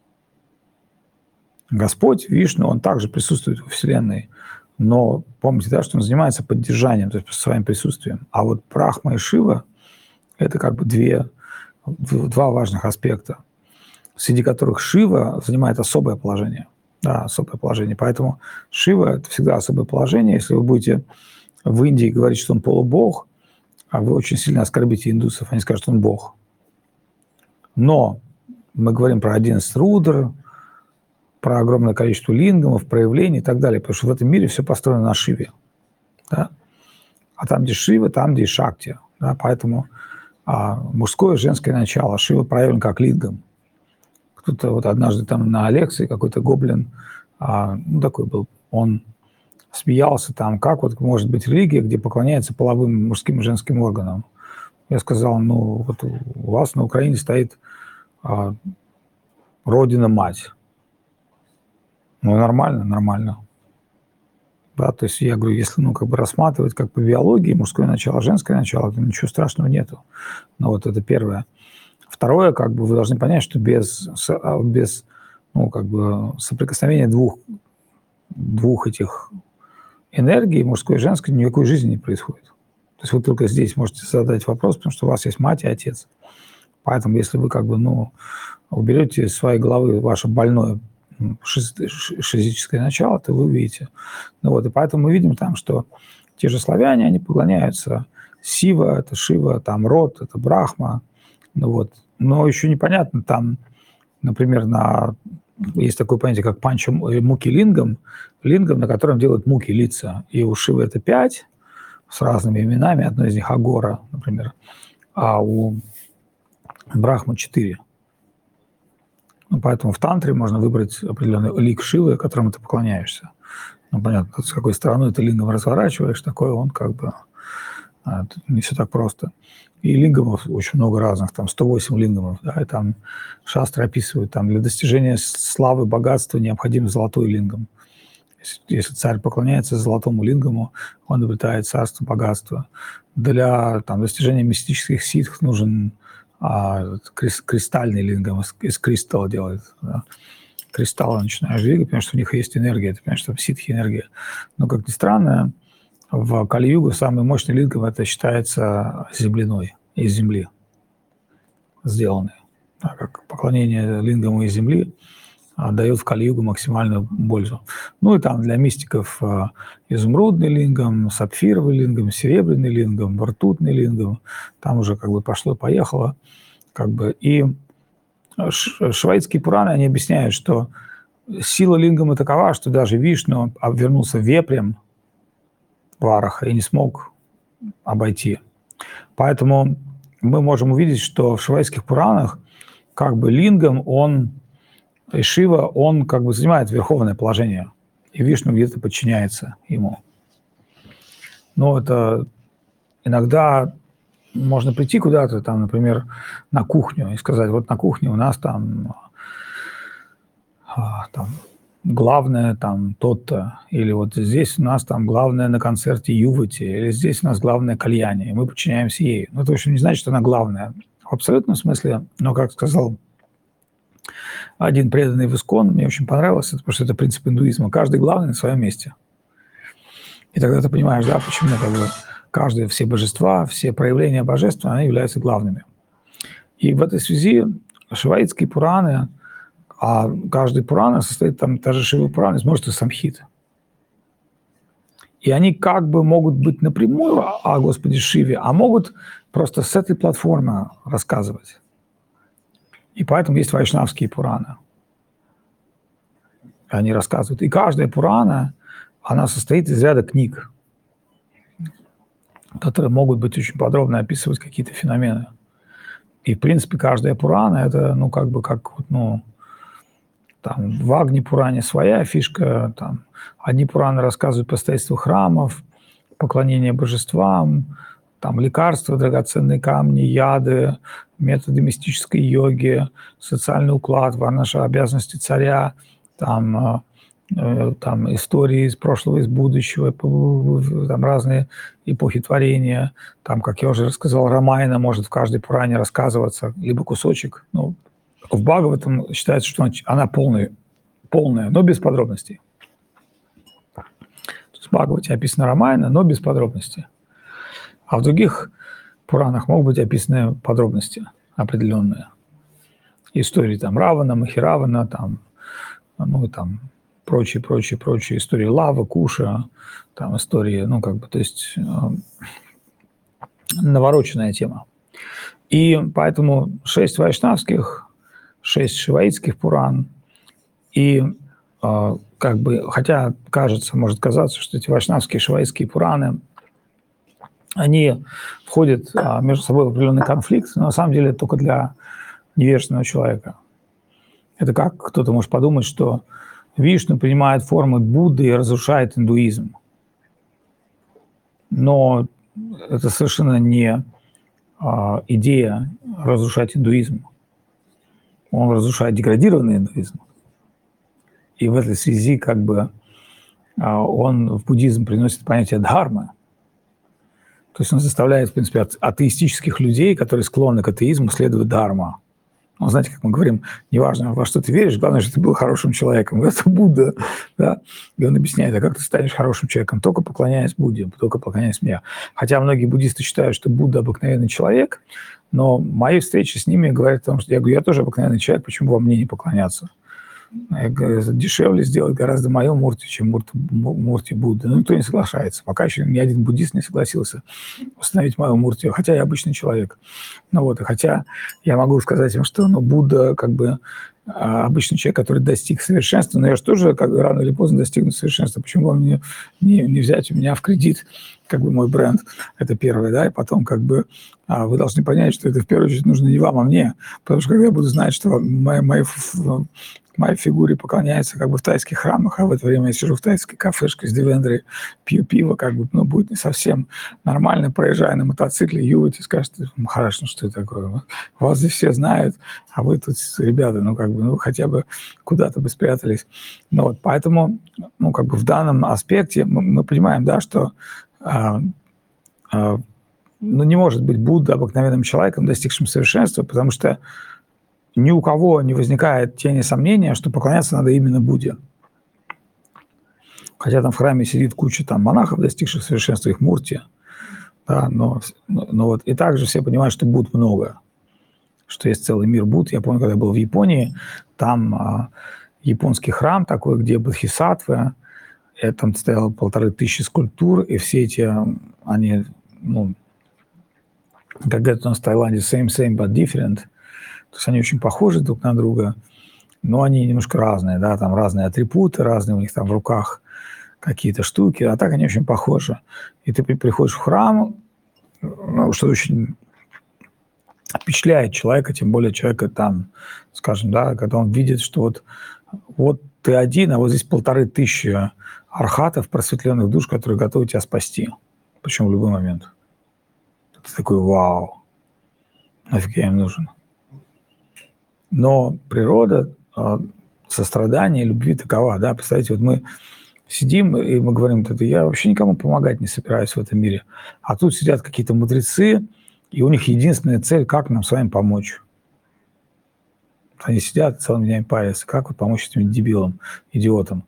Господь Вишну, он также присутствует во Вселенной, но помните, да, что он занимается поддержанием, то есть своим присутствием. А вот Брахма и Шива – это как бы два важных аспекта, среди которых Шива занимает особое положение. Да, особое положение. Поэтому Шива – это всегда особое положение. Если вы будете в Индии говорить, что он полубог, а вы очень сильно оскорбите индусов, они скажут, что он бог. Но мы говорим про 11 рудр, про огромное количество лингамов, проявлений и так далее, потому что в этом мире все построено на Шиве. Да? А там, где Шива, там, где и Шакти. Да? Поэтому мужское и женское начало. Шива проявлен как лингам. Кто-то вот однажды там на лекции какой-то гоблин, ну такой был, он смеялся там, как вот может быть религия, где поклоняется половым мужским и женским органам. Я сказал, ну вот у вас на Украине стоит Родина-мать. Ну, нормально, нормально. Да, то есть я говорю, если, ну, как бы рассматривать как по биологии мужское начало, женское начало, то ничего страшного нету. Но вот это первое. Второе, как бы вы должны понять, что без ну, как бы соприкосновения двух этих энергий, мужской и женской, никакой жизни не происходит. То есть вы только здесь можете задать вопрос, потому что у вас есть мать и отец. Поэтому если вы как бы, ну, уберете из своей головы ваше больное шизическое начало, то вы увидите. Ну вот, и поэтому мы видим там, что те же славяне, они поклоняются Сива, это Шива, там Род, это Брахма. Ну вот. Но еще непонятно, там, например, есть такое понятие, как муки лингам, на котором делают муки лица. И у Шивы это 5 с разными именами, одно из них Агора, например, а у Брахмы 4. Ну, поэтому в тантре можно выбрать определенный лик Шивы, которому ты поклоняешься. Ну, понятно, с какой стороны ты лингом разворачиваешь, такой он как бы не все так просто. И лингамов очень много разных, там 108 лингамов, да, и там шастры описывают, там для достижения славы, богатства необходим золотой лингам. Если царь поклоняется золотому лингаму, он обретает царство, богатство. Для там, достижения мистических ситх нужен кристальный лингам, из кристалла делает. Да. Кристаллы начинаешь двигать, потому что у них есть энергия, ты понимаешь, что там ситхи энергия. Но, как ни странно, в Кали-югу самый мощный лингам это считается земляной, из земли сделанный. Так как поклонение лингаму из земли дает в Кали-югу максимальную пользу. Ну и там для мистиков изумрудный лингам, сапфировый лингам, серебряный лингам, ртутный лингам. Там уже как бы пошло-поехало. Как бы. И шиваитские пураны, они объясняют, что сила лингама такова, что даже Вишну обвернулся вепрем Вараха и не смог обойти. Поэтому мы можем увидеть, что в шиваитских пуранах как бы лингам, и Шива, он как бы занимает верховное положение, и Вишну где-то подчиняется ему. Но это иногда можно прийти куда-то, там, например, на кухню и сказать, вот на кухне у нас там главное там тот-то, или вот здесь у нас там главное на концерте Ювати, или здесь у нас главное кальяни, и мы подчиняемся ей. Ну, это, в общем, не значит, что она главная. В абсолютном смысле, но, как сказал один преданный в Искон, мне очень понравилось, потому что это принцип индуизма. Каждый главный на своем месте. И тогда ты понимаешь, да, почему как бы каждое, все божества, все проявления божества, они являются главными. И в этой связи шиваитские Пураны, а каждый Пурана состоит, там, даже Шива Пурана, из множества самхит. И они как бы могут быть напрямую о Господе Шиве, а могут просто с этой платформы рассказывать. И поэтому есть вайшнавские Пураны. Они рассказывают. И каждая Пурана, она состоит из ряда книг, которые могут быть очень подробно описывать какие-то феномены. И, в принципе, каждая Пурана – это, ну, как бы, как, ну, там, в Агни-Пуране своя фишка, там, одни Пураны рассказывают по строительству храмов, поклонение божествам, там, лекарства, драгоценные камни, яды, методы мистической йоги, социальный уклад, наши обязанности царя, там истории из прошлого, из будущего, там разные эпохи творения, там, как я уже рассказал, Рамайна может в каждой Пуране рассказываться, либо кусочек. Ну, в Бхагаватам считается, что она полная, но без подробностей. То есть в Бхагавате описана Рамайна, но без подробностей. А в других Пуранах могут быть описаны подробности определенные. Истории там Равана, Махиравана, там, ну, там, прочие истории Лавы, Куша, там истории, ну, как бы, то есть навороченная тема. И поэтому 6 вайшнавских, 6 шиваитских Пуран, и как бы, хотя кажется, может казаться, что эти вайшнавские, шиваитские Пураны, они входят между собой в определенный конфликт, но на самом деле это только для невежественного человека. Это как кто-то может подумать, что Вишну принимает формы Будды и разрушает индуизм. Но это совершенно не идея разрушать индуизм. Он разрушает деградированный индуизм. И в этой связи как бы он в буддизм приносит понятие дхармы. То есть он заставляет, в принципе, атеистических людей, которые склонны к атеизму, следовать дхарма. Ну, знаете, как мы говорим, неважно, во что ты веришь, главное, что ты был хорошим человеком. Это Будда, да? И он объясняет, а как ты станешь хорошим человеком? Только поклоняясь Будде, только поклоняясь мне. Хотя многие буддисты считают, что Будда обыкновенный человек, но мои встречи с ними говорят о том, что я говорю, я тоже обыкновенный человек, почему вам мне не поклоняться? Я говорю, дешевле сделать гораздо мою мурти, чем мурти Будды. Ну, никто не соглашается. Пока еще ни один буддист не согласился установить мою мурти, хотя я обычный человек. Ну вот, и хотя я могу сказать им, что Будда как бы обычный человек, который достиг совершенства, но я же тоже как бы рано или поздно достигну совершенства. Почему вам не взять у меня в кредит как бы мой бренд? Это первое, да, и потом как бы вы должны понять, что это в первую очередь нужно не вам, а мне, потому что когда я буду знать, что моей фигуре поклоняется как бы в тайских храмах, а в это время я сижу в тайской кафешке с Девендрой, пью пиво, как бы, ну, будет не совсем нормально, проезжая на мотоцикле, ювать и скажет, хорошо, что это такое? Вас здесь все знают, а вы тут, ребята, ну, как бы, ну, хотя бы куда-то бы спрятались. Ну, вот, поэтому, ну, как бы в данном аспекте мы понимаем, да, что ну, не может быть Будда обыкновенным человеком, достигшим совершенства, потому что ни у кого не возникает тени сомнения, что поклоняться надо именно Будде. Хотя там в храме сидит куча там монахов, достигших совершенства, их мурти, да, но вот и также все понимают, что Будд много, что есть целый мир Будд. Я помню, когда я был в Японии, там японский храм такой, где бодхисаттвы, там стояло 1500 скульптур, и все эти, они, ну, как говорят у нас в Таиланде, same, but different. То есть они очень похожи друг на друга, но они немножко разные, да, там разные атрибуты, разные у них там в руках какие-то штуки, а так они очень похожи. И ты приходишь в храм, ну, что очень впечатляет человека, тем более человека там, скажем, да, когда он видит, что вот ты один, а вот здесь 1500 архатов, просветленных душ, которые готовы тебя спасти, причем в любой момент. Ты такой, вау, нафиг я им нужен. Но природа сострадания, любви такова, да, представляете, вот мы сидим, и мы говорим, я вообще никому помогать не собираюсь в этом мире, а тут сидят какие-то мудрецы, и у них единственная цель, как нам с вами помочь. Они сидят целыми днями парятся. Как вот помочь этим дебилам, идиотам?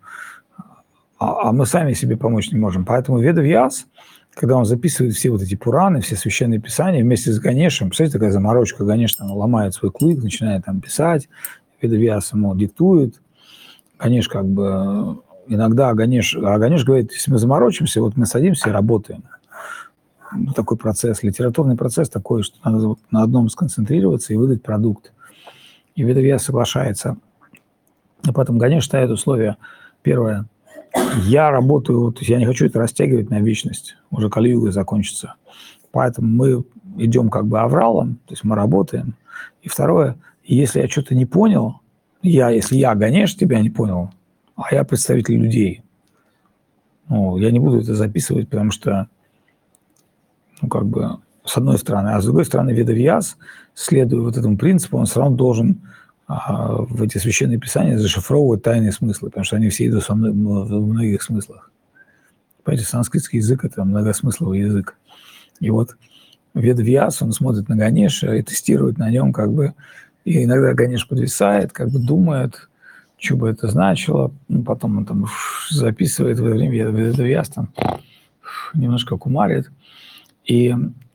А мы сами себе помочь не можем. Поэтому Ведавьяс, когда он записывает все вот эти Пураны, все священные писания вместе с Ганешем, представляете, такая заморочка, Ганеш там ломает свой клык, начинает там писать, Ведавьяс ему диктует. Ганеш как бы иногда Ганеш говорит, если мы заморочимся, вот мы садимся и работаем. Ну, такой процесс, литературный процесс такой, что надо вот на одном сконцентрироваться и выдать продукт. И Ведавьяс соглашается. И потом Ганеш ставит условия. Первое. Я работаю, то есть я не хочу это растягивать на вечность. Уже Кали-юга закончится. Поэтому мы идем как бы авралом, то есть мы работаем. И второе, если я что-то не понял, если я, Ганеш, тебя не понял, а я представитель людей, ну, я не буду это записывать, потому что, ну, как бы, с одной стороны. А с другой стороны, Ведавьяс, следуя вот этому принципу, он все равно должен в эти священные писания зашифровывать тайные смыслы, потому что они все идут в многих смыслах. Понимаете, санскритский язык – это многосмысловый язык. И вот Ведавьяс, он смотрит на Ганеша и тестирует на нем как бы, и иногда Ганеш подвисает, как бы думает, что бы это значило, ну, потом он там записывает в это время, Ведавьяс там немножко кумарит. И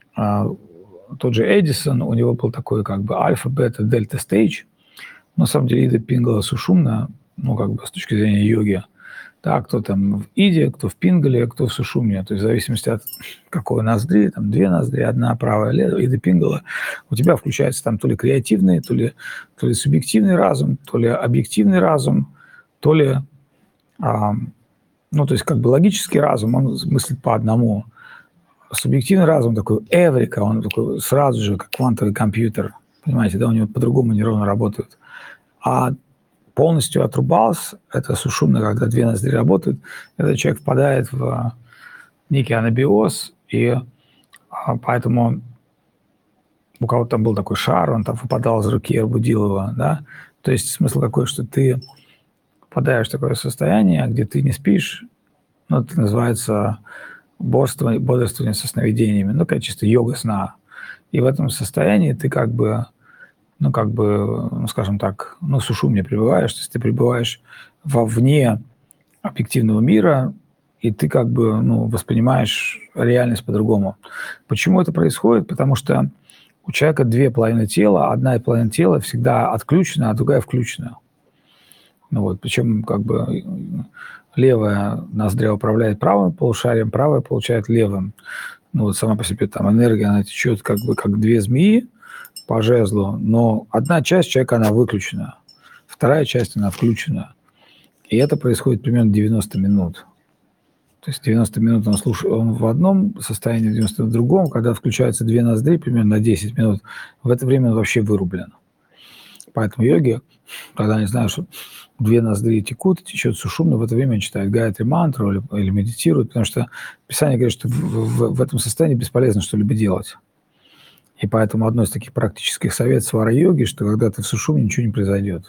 тот же Эдисон, у него был такой как бы альфа, бета, дельта стейдж. На самом деле Ида Пингала Сушумна, ну, как бы с точки зрения йоги, да, кто там в Иде, кто в Пингале, кто в Сушумне. То есть в зависимости от какой ноздри, там 2 ноздри, одна правая, левая, Ида Пингала, у тебя включается там то ли креативный, то ли субъективный разум, то ли объективный разум, то ли, ну, то есть как бы логический разум, он мыслит по одному. Субъективный разум такой эврика, он такой сразу же, как квантовый компьютер, понимаете, да, у него по-другому нейроны работают. А полностью отрубался, это сушумно, когда 2 ноздри работают, этот человек впадает в некий анабиоз, и поэтому у кого-то там был такой шар, он там выпадал из руки, разбудил его, да, то есть смысл такой, что ты попадаешь в такое состояние, где ты не спишь, ну, это называется бодрствование со сновидениями, ну, как чисто йога сна, и в этом состоянии ты как бы, ну, скажем так, ну, сушумне пребываешь, то есть ты пребываешь вовне объективного мира, и ты как бы, ну, воспринимаешь реальность по-другому. Почему это происходит? Потому что у человека 2 половины тела, одна половина тела всегда отключена, а другая включена. Ну, вот, причем как бы левая ноздря управляет правым полушарием, правая получает левым. Ну, вот сама по себе там энергия, она течет как бы как 2 змеи по жезлу, но одна часть человека, она выключена, вторая часть, она включена. И это происходит примерно 90 минут. То есть 90 минут он в одном состоянии, 90 минут в другом. Когда включаются 2 ноздри, примерно на 10 минут, в это время он вообще вырублен. Поэтому йоги, когда они знают, что 2 ноздри текут, течет сушумно, в это время они читают гайатри мантру или медитируют, потому что Писание говорит, что в этом состоянии бесполезно что-либо делать. И поэтому одно из таких практических советов свара-йоги, что когда ты в сушумне, ничего не произойдет.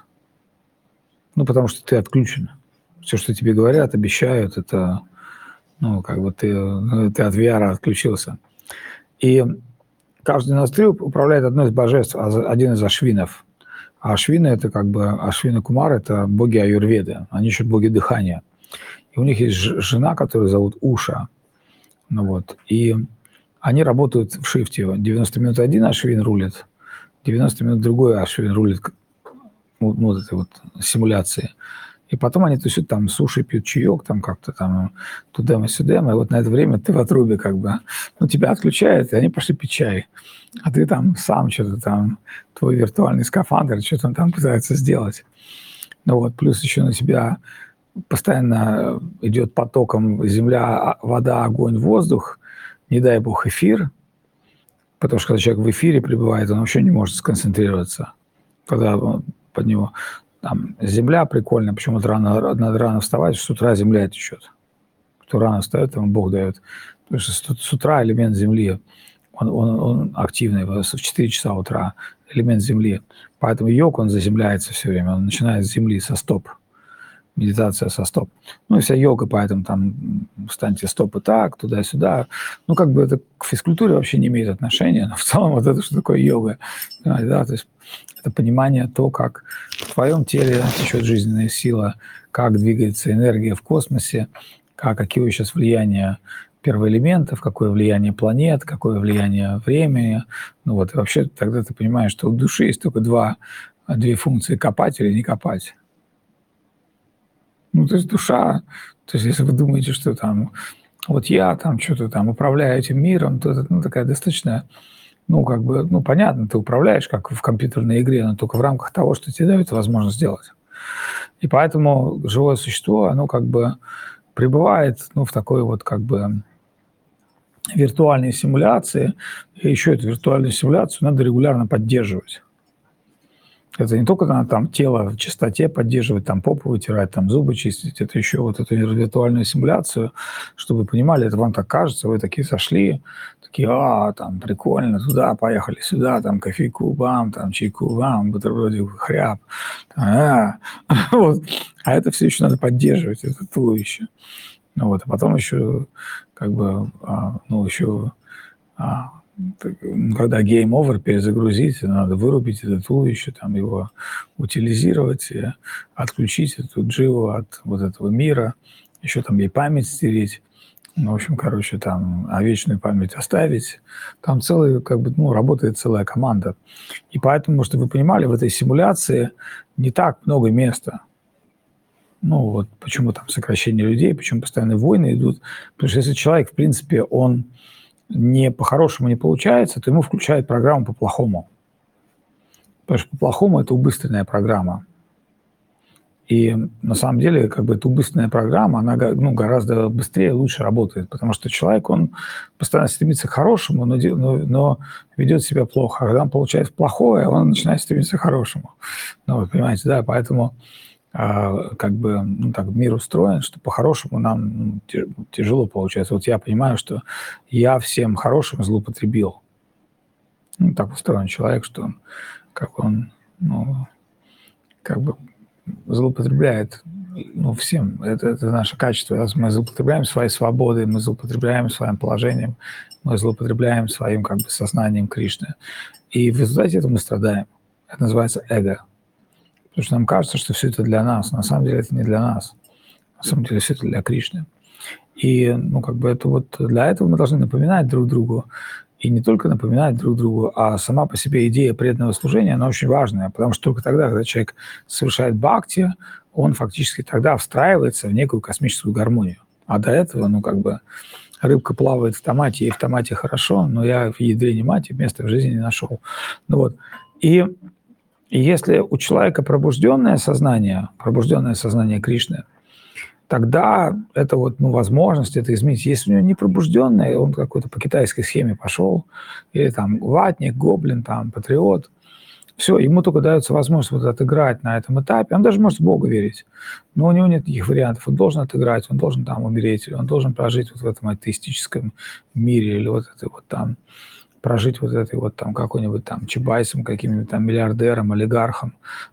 Ну, потому что ты отключен. Все, что тебе говорят, обещают, это, ну, как бы ты от VR отключился. И каждый ноздрю управляет одно из божеств, один из ашвинов. А ашвины – это как бы, ашвины Кумар – это боги аюрведы, они еще боги дыхания. И у них есть жена, которую зовут Уша. Ну, вот. И они работают в шифте. 90 минут один ашвин рулит, 90 минут другой ашвин рулит, вот этой вот симуляции. И потом они тусят там суши, пьют чаек, там как-то там тудем-сюдем, и вот на это время ты в отрубе как бы, ну, тебя отключают, и они пошли пить чай. А ты там сам что-то там, твой виртуальный скафандр, что-то там пытается сделать. Ну вот, плюс еще на тебя постоянно идет потоком земля, вода, огонь, воздух, не дай бог эфир, потому что когда человек в эфире пребывает, он вообще не может сконцентрироваться. Когда под него там земля прикольная, почему надо рано вставать, с утра земля течет. Кто рано встает, тому Бог дает. Потому что с утра элемент земли, он активный, в 4 часа утра элемент земли. Поэтому йог, он заземляется все время, он начинает с земли, со стоп. медитация со стоп. Ну, и вся йога, поэтому там встаньте стопы так, туда-сюда. Ну, как бы это к физкультуре вообще не имеет отношения, но в целом вот это что такое йога, да, то есть это понимание то, как в твоем теле течет жизненная сила, как двигается энергия в космосе, какие сейчас влияния первоэлементов, какое влияние планет, какое влияние времени. Ну вот, и вообще тогда ты понимаешь, что у души есть только две функции – копать или не копать. Ну, то есть душа, то есть если вы думаете, что там вот я там что-то там управляю этим миром, то это такая достаточно, как бы, понятно, ты управляешь, как в компьютерной игре, но только в рамках того, что тебе дают возможность сделать. И поэтому живое существо, оно как бы пребывает, в такой вот как бы виртуальной симуляции, и еще эту виртуальную симуляцию надо регулярно поддерживать. Это не только надо там тело в чистоте поддерживать, там попу вытирать, там зубы чистить, это еще вот эту виртуальную симуляцию, чтобы вы понимали, это вам так кажется, вы такие сошли, такие, там прикольно, туда поехали, сюда, там кофейку, бам, там чайку, бам, бутербродик, хряб, вот. А это все еще надо поддерживать, это туловище. А потом еще, как бы, еще... когда game over, перезагрузить, надо вырубить это туловище, там его утилизировать, отключить эту дживу от вот этого мира, еще там ей память стереть, в общем, там вечную память оставить. Там работает целая команда. И поэтому, чтобы вы понимали, в этой симуляции не так много места. Почему там сокращение людей, почему постоянные войны идут. Потому что если человек, в принципе, он по-хорошему не получается, то ему включают программу по-плохому. Потому что по-плохому – это убыстренная программа. И на самом деле, как бы эта убыстренная программа, она гораздо быстрее и лучше работает, потому что человек, он постоянно стремится к хорошему, но ведет себя плохо. А когда он получает плохое, он начинает стремиться к хорошему. Понимаете, да, поэтому мир устроен, что по-хорошему нам тяжело получается. Вот я понимаю, что я всем хорошим злоупотребил. Так устроен человек, что он злоупотребляет всем. Это наше качество. Мы злоупотребляем своей свободой, мы злоупотребляем своим положением, мы злоупотребляем своим сознанием Кришны. И в результате этого мы страдаем. Это называется эго. Потому что нам кажется, что все это для нас. На самом деле это не для нас. На самом деле все это для Кришны. И, это для этого мы должны напоминать друг другу. И не только напоминать друг другу, а сама по себе идея преданного служения, она очень важная. Потому что только тогда, когда человек совершает бхакти, он фактически тогда встраивается в некую космическую гармонию. А до этого, рыбка плавает в томате, ей в томате хорошо, но я в ядре мати места в жизни не нашел. И если у человека пробужденное сознание Кришны, тогда это возможность это изменить. Если у него не пробужденное, он какой-то по китайской схеме пошел, или там ватник, гоблин, там патриот, все, ему только дается возможность отыграть на этом этапе. Он даже может в Бога верить, но у него нет таких вариантов. Он должен отыграть, он должен там умереть, или он должен прожить в этом атеистическом мире, или прожить какой-нибудь там Чубайсом, каким-нибудь там миллиардером, олигархом.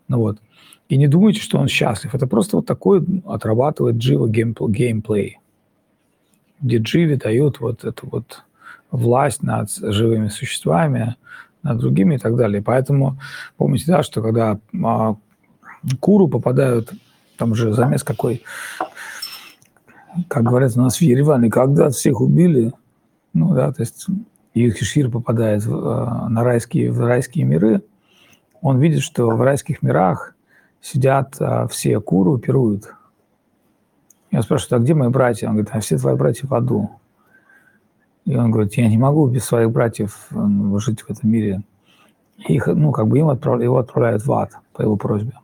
И не думайте, что он счастлив. Это просто такой отрабатывает джива геймплей, где дживе дают эту власть над живыми существами, над другими и так далее. Поэтому помните, да, что когда куру попадают, там же замес какой, как говорят у нас в Ереване, когда всех убили, то есть Юдхишthира попадает в райские миры, он видит, что в райских мирах сидят все куру, пируют. Я спрашиваю, а где мои братья? Он говорит, а все твои братья в аду. И он говорит, я не могу без своих братьев жить в этом мире. И его отправляют в ад по его просьбе.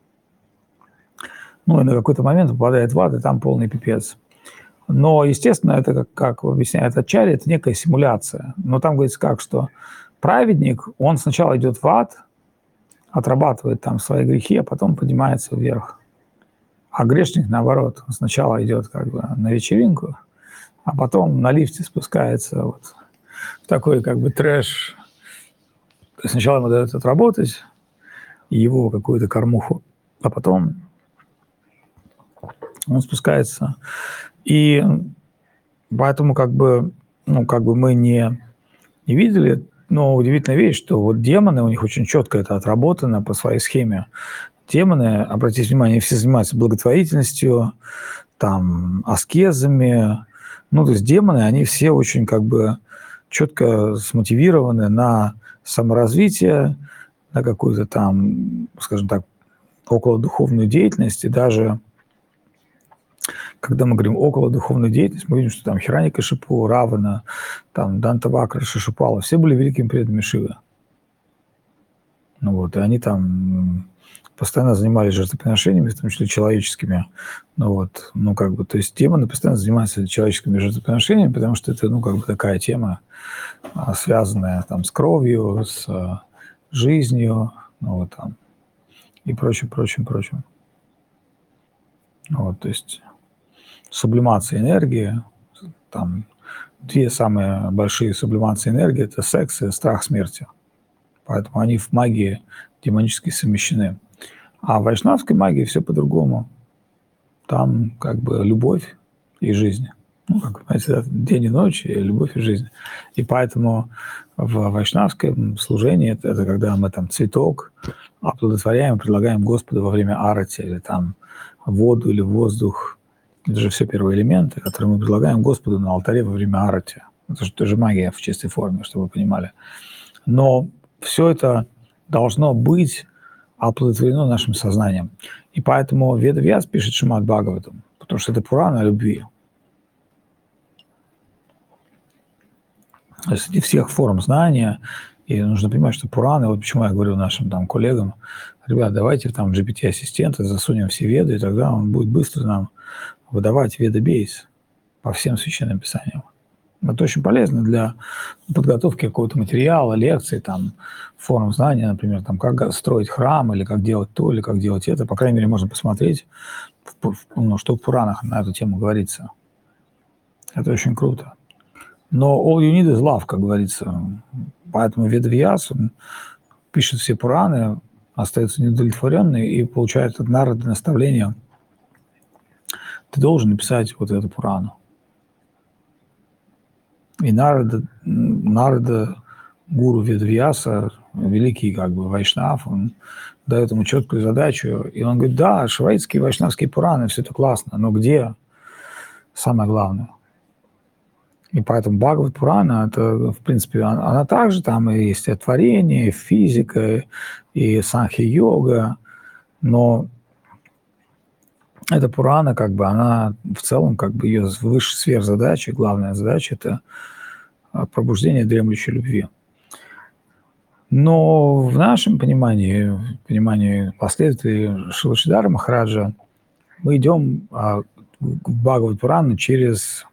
И на какой-то момент попадает в ад, и там полный пипец. Но, естественно, это, как объясняет Ачарья, это некая симуляция. Но там говорится что праведник, он сначала идет в ад, отрабатывает там свои грехи, а потом поднимается вверх. А грешник, наоборот, он сначала идет на вечеринку, а потом на лифте спускается в такой трэш. Сначала ему дают отработать его какую-то кормуху, а потом Он спускается. И поэтому как бы мы не видели, но удивительная вещь, что вот демоны, у них очень четко это отработано по своей схеме. Демоны, обратите внимание, все занимаются благотворительностью, там, аскезами. То есть демоны, они все очень как бы четко смотивированы на саморазвитие, на какую-то там, скажем так, околодуховную деятельность. И даже когда мы говорим около духовной деятельности, мы видим, что там Хираньякашипу, Равана, там Дантавакра, Шишупала, все были великими преданными Шивы. И они там постоянно занимались жертвоприношениями, в том числе человеческими. То есть демоны постоянно занимаются человеческими жертвоприношениями, потому что это, такая тема, связанная там с кровью, с жизнью, и прочим. То есть сублимация энергии, там две самые большие сублимации энергии – это секс и страх смерти. Поэтому они в магии демонически совмещены. А в вайшнавской магии все по-другому. Там как бы любовь и жизнь. День и ночь, и любовь и жизнь. И поэтому в вайшнавском служении это когда мы там цветок оплодотворяем, предлагаем Господу во время арати, или там воду или воздух. Это же все первые элементы, которые мы предлагаем Господу на алтаре во время арати. Это же тоже магия в чистой форме, чтобы вы понимали. Но все это должно быть оплодотворено нашим сознанием. И поэтому Веда Вьяс пишет Шримад Бхагаватам, потому что это Пурана о любви. Среди всех форм знания, и нужно понимать, что Пураны, вот почему я говорю нашим там коллегам, ребят, давайте там GPT-ассистента засунем все веды, и тогда он будет быстро нам выдавать веда-бейс по всем священным писаниям. Это очень полезно для подготовки какого-то материала, лекций, там, форм знания, например, там, как строить храм, или как делать то, или как делать это. По крайней мере, можно посмотреть, что в Пуранах на эту тему говорится. Это очень круто. Но all you need is love, как говорится. Поэтому Ведавьяс пишет все Пураны, остается неудовлетворенный и получает от Нарады наставление. Ты должен написать вот эту Пурану. И Нарада, гуру Ведавьяса, великий как бы вайшнав, он дает ему четкую задачу, и он говорит, да, швейцарские вайшнавские Пураны, все это классно, но где самое главное? И поэтому Бхагават Пурана, это, в принципе, она также, там и есть и творение, и физика, и санхи-йога, но эта Пурана, как бы, она в целом, как бы, ее высшая сверхзадача, главная задача – это пробуждение дремлющей любви. Но в нашем понимании последователей Шилашидара Махараджа, мы идем в Бхагават Пурану через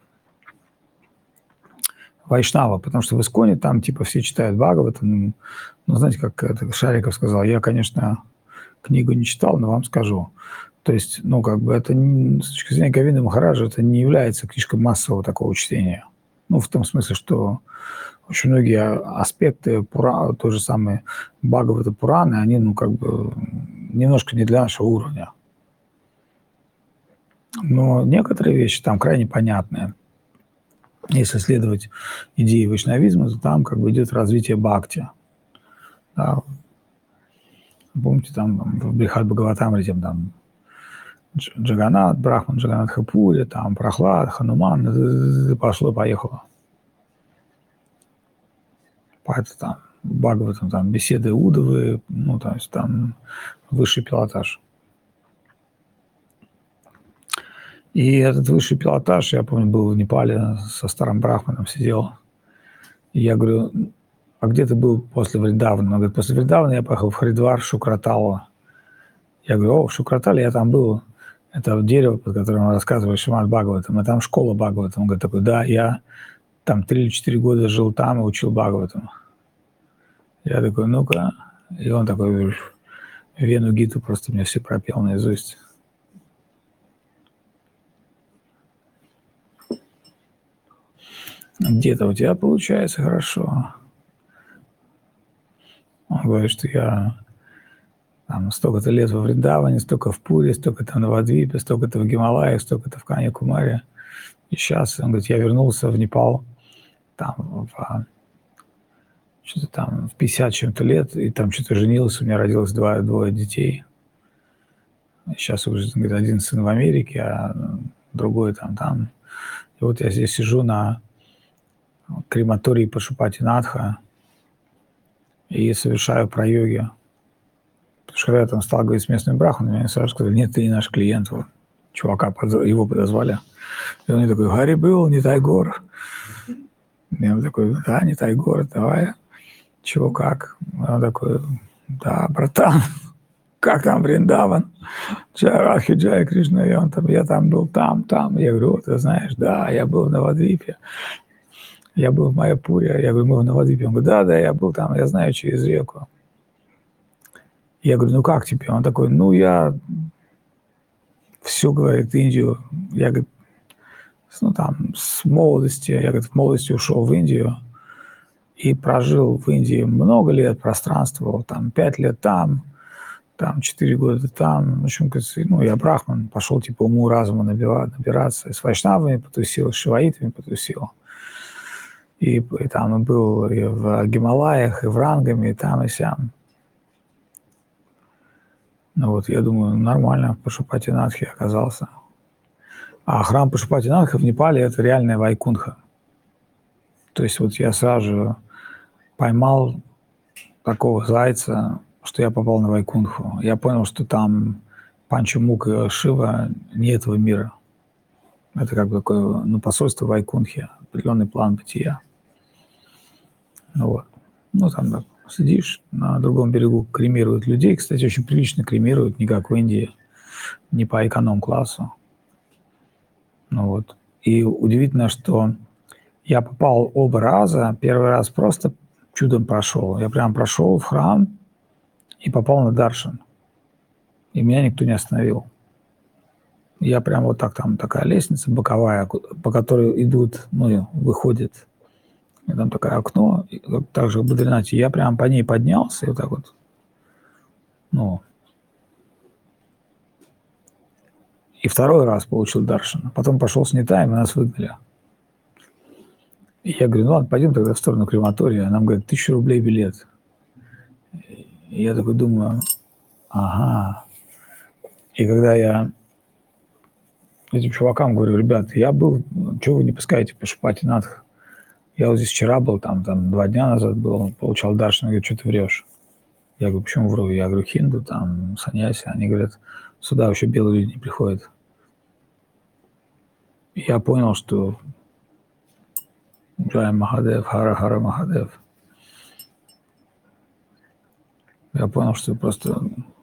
Вайшнава, потому что в Исконе там типа все читают Бхагаватам. Знаете, как это Шариков сказал, я, конечно, книгу не читал, но вам скажу. То есть, это с точки зрения Говинда Махараджа, это не является книжкой массового такого чтения. В том смысле, что очень многие аспекты той же самой Бхагавата Пураны, они, немножко не для нашего уровня. Но некоторые вещи там крайне понятные. Если следовать идее вайшнавизма, то там как бы идет развитие бхакти. Да. Помните, там в Брихат Бхагаватамрите там Джаганат, Брахман, Джаганат Хапури, там Прахлад, Хануман, пошло-поехало. Поэтому там Бхагаватам, там беседы Удовы, то есть там высший пилотаж. И этот высший пилотаж, я помню, был в Непале, со старым брахманом сидел. И я говорю, а где ты был после Вриндавана? Он говорит, после Вриндавана я поехал в Харидвар, Шукраталу. Я говорю, в Шукратале я там был. Это дерево, под которым он рассказывает Шримад Бхагаватам. И там школа Бхагаватам. Он говорит, такой, да, я там 3 или 4 года жил там и учил Бхагаватам. Я такой, ну-ка. И он такой, Вену Гиту просто мне все пропел наизусть. Где-то у тебя получается хорошо. Он говорит, что я там столько-то лет во Вриндаване, столько в Пуре, столько-то в Навадвипе, столько-то в Гималаях, столько-то в Каньякумаре. И сейчас, он говорит, я вернулся в Непал, там, что-то там в 50 чем-то лет, и там что-то женился, у меня родилось двое детей. Сейчас уже, говорит, один сын в Америке, а другой там. И вот я здесь сижу на крематории Пашупатинатха и совершаю про-йоги. Потому что когда я там стал говорить с местными брахманами, они сразу сказали, нет, ты не наш клиент. Вот. Чувака, его подозвали. И он такой, Гарри был, не Тайгор. Я такой, да, не Тайгор, давай. Чего, как? Он такой, да, братан, как там Вриндаван? Джай Радхи, Джай Кришна, я там был, там. Я говорю, ты знаешь, да, я был в Навадвипе. Я был в Майяпуре. Я говорю, мы в Навадвипе. Он говорит, да, я был там, я знаю, через реку. Я говорю, ну как тебе? Он такой, ну я всю, говорит, Индию. Я, говорит, ну там с молодости, я, говорит, в молодости ушел в Индию и прожил в Индии много лет, пространствовал, там 5 лет там 4 года там. В общем, ну, я брахман, пошел типа уму, разуму набираться. И с вайшнавами потусил, и с шиваитами потусил. И там был и в Гималаях, и в Рангаме, и там, и сям. Ну вот, я думаю, нормально в Пашупатинатхе оказался. А храм Пашупатинатха в Непале – это реальная Вайкунха. То есть вот я сразу же поймал такого зайца, что я попал на Вайкунху. Я понял, что там Панчамука Шива не этого мира. Это как бы такое, ну, посольство Вайкунхи, определенный план бытия. Вот. Ну, там да, сидишь, на другом берегу кремируют людей. Кстати, очень прилично кремируют, не как в Индии, не по эконом-классу. Ну вот. И удивительно, что я попал оба раза. Первый раз просто чудом прошел. Я прям прошел в храм и попал на даршан. И меня никто не остановил. Я прям вот так, там такая лестница боковая, по которой идут, ну, выходит. И там такое окно, также в Бадринате. Я прям по ней поднялся и вот так вот, ну, и второй раз получил даршан. Потом пошел с Нитаем, и нас выгнали. И я говорю, ну ладно, пойдем тогда в сторону крематория. Нам говорят, 1000 рублей билет. И я такой думаю, ага. И когда я этим чувакам говорю, ребят, я был, чего вы не пускаете Пашупатинатх? Я вот здесь вчера был, там 2 дня назад был, получал даршан. Говорю, что ты врешь? Я говорю, почему вру? Я говорю, хинду, там, саньяси. Они говорят, сюда вообще белые люди не приходят. И я понял, что Джай Махадев, Хара Махадев. Я понял, что просто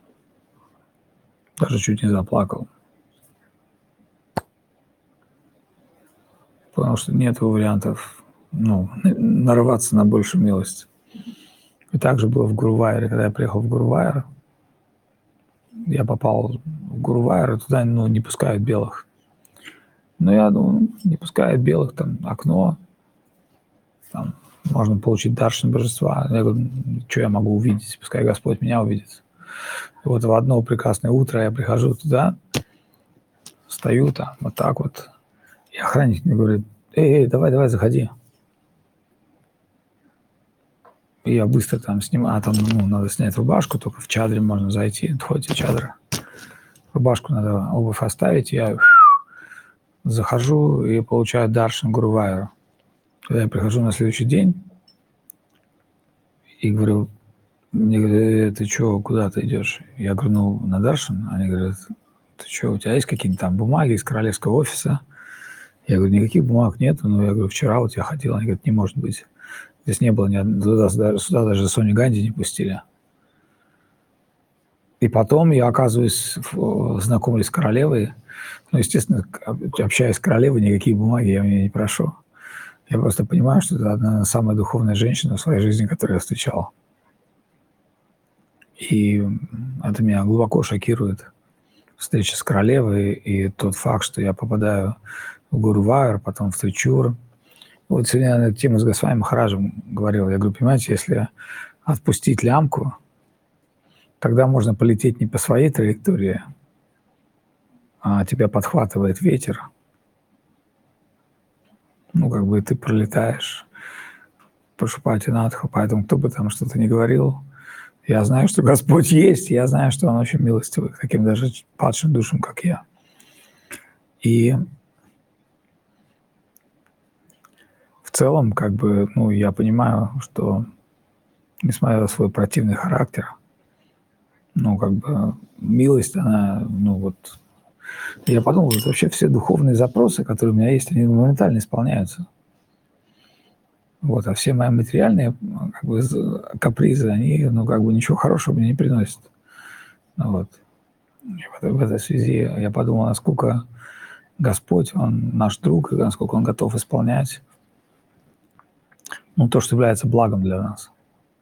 даже чуть не заплакал. Понял, что нет вариантов, ну, нарваться на большую милость. И также было в Гурувайре. Когда я приехал в Гурувайр, я попал в Гурувайр, и туда, ну, не пускают белых. Но я думаю, не пускают белых, там окно, там можно получить даршан божества. Я говорю, что я могу увидеть? Пускай Господь меня увидит. И вот в одно прекрасное утро я прихожу туда, стою там, вот так вот, и охранник мне говорит, эй, давай, заходи. И я быстро там снимаю, там, ну, надо снять рубашку, только в чадре можно зайти, ходите чадра. Рубашку надо, обувь оставить, я захожу и получаю даршан Гурувайру. Когда я прихожу на следующий день и говорю, мне говорят, ты что, куда ты идешь? Я говорю, ну, на даршан. Они говорят, ты что, у тебя есть какие-то там бумаги из королевского офиса? Я говорю, никаких бумаг нет. Но я говорю, вчера вот я ходил. Они говорят, не может быть. Здесь не было ни одного, сюда даже Соню Ганди не пустили. И потом я оказываюсь знакомлюсь с королевой. Ну, естественно, общаясь с королевой, никакие бумаги я у нее не прошу. Я просто понимаю, что это одна самая духовная женщина в своей жизни, которую я встречал. И это меня глубоко шокирует. Встреча с королевой и тот факт, что я попадаю в Гурувайр, потом в Тричур. Вот сегодня я на эту тему с Госвами Махараджем говорил. Я говорю, понимаете, если отпустить лямку, тогда можно полететь не по своей траектории, а тебя подхватывает ветер. Ну, как бы ты пролетаешь по Шупати-Надху, поэтому кто бы там что-то ни говорил, я знаю, что Господь есть, я знаю, что Он очень милостивый к таким даже падшим душам, как я. И в целом, как бы, ну, я понимаю, что, несмотря на свой противный характер, ну, как бы, милость, она, ну, вот, я подумал, что вообще все духовные запросы, которые у меня есть, они моментально исполняются. Вот, а все мои материальные, как бы, капризы, они, ну, как бы, ничего хорошего мне не приносят. Ну, вот. И в этой связи я подумал, насколько Господь, Он наш друг, и насколько Он готов исполнять, ну, то, что является благом для нас.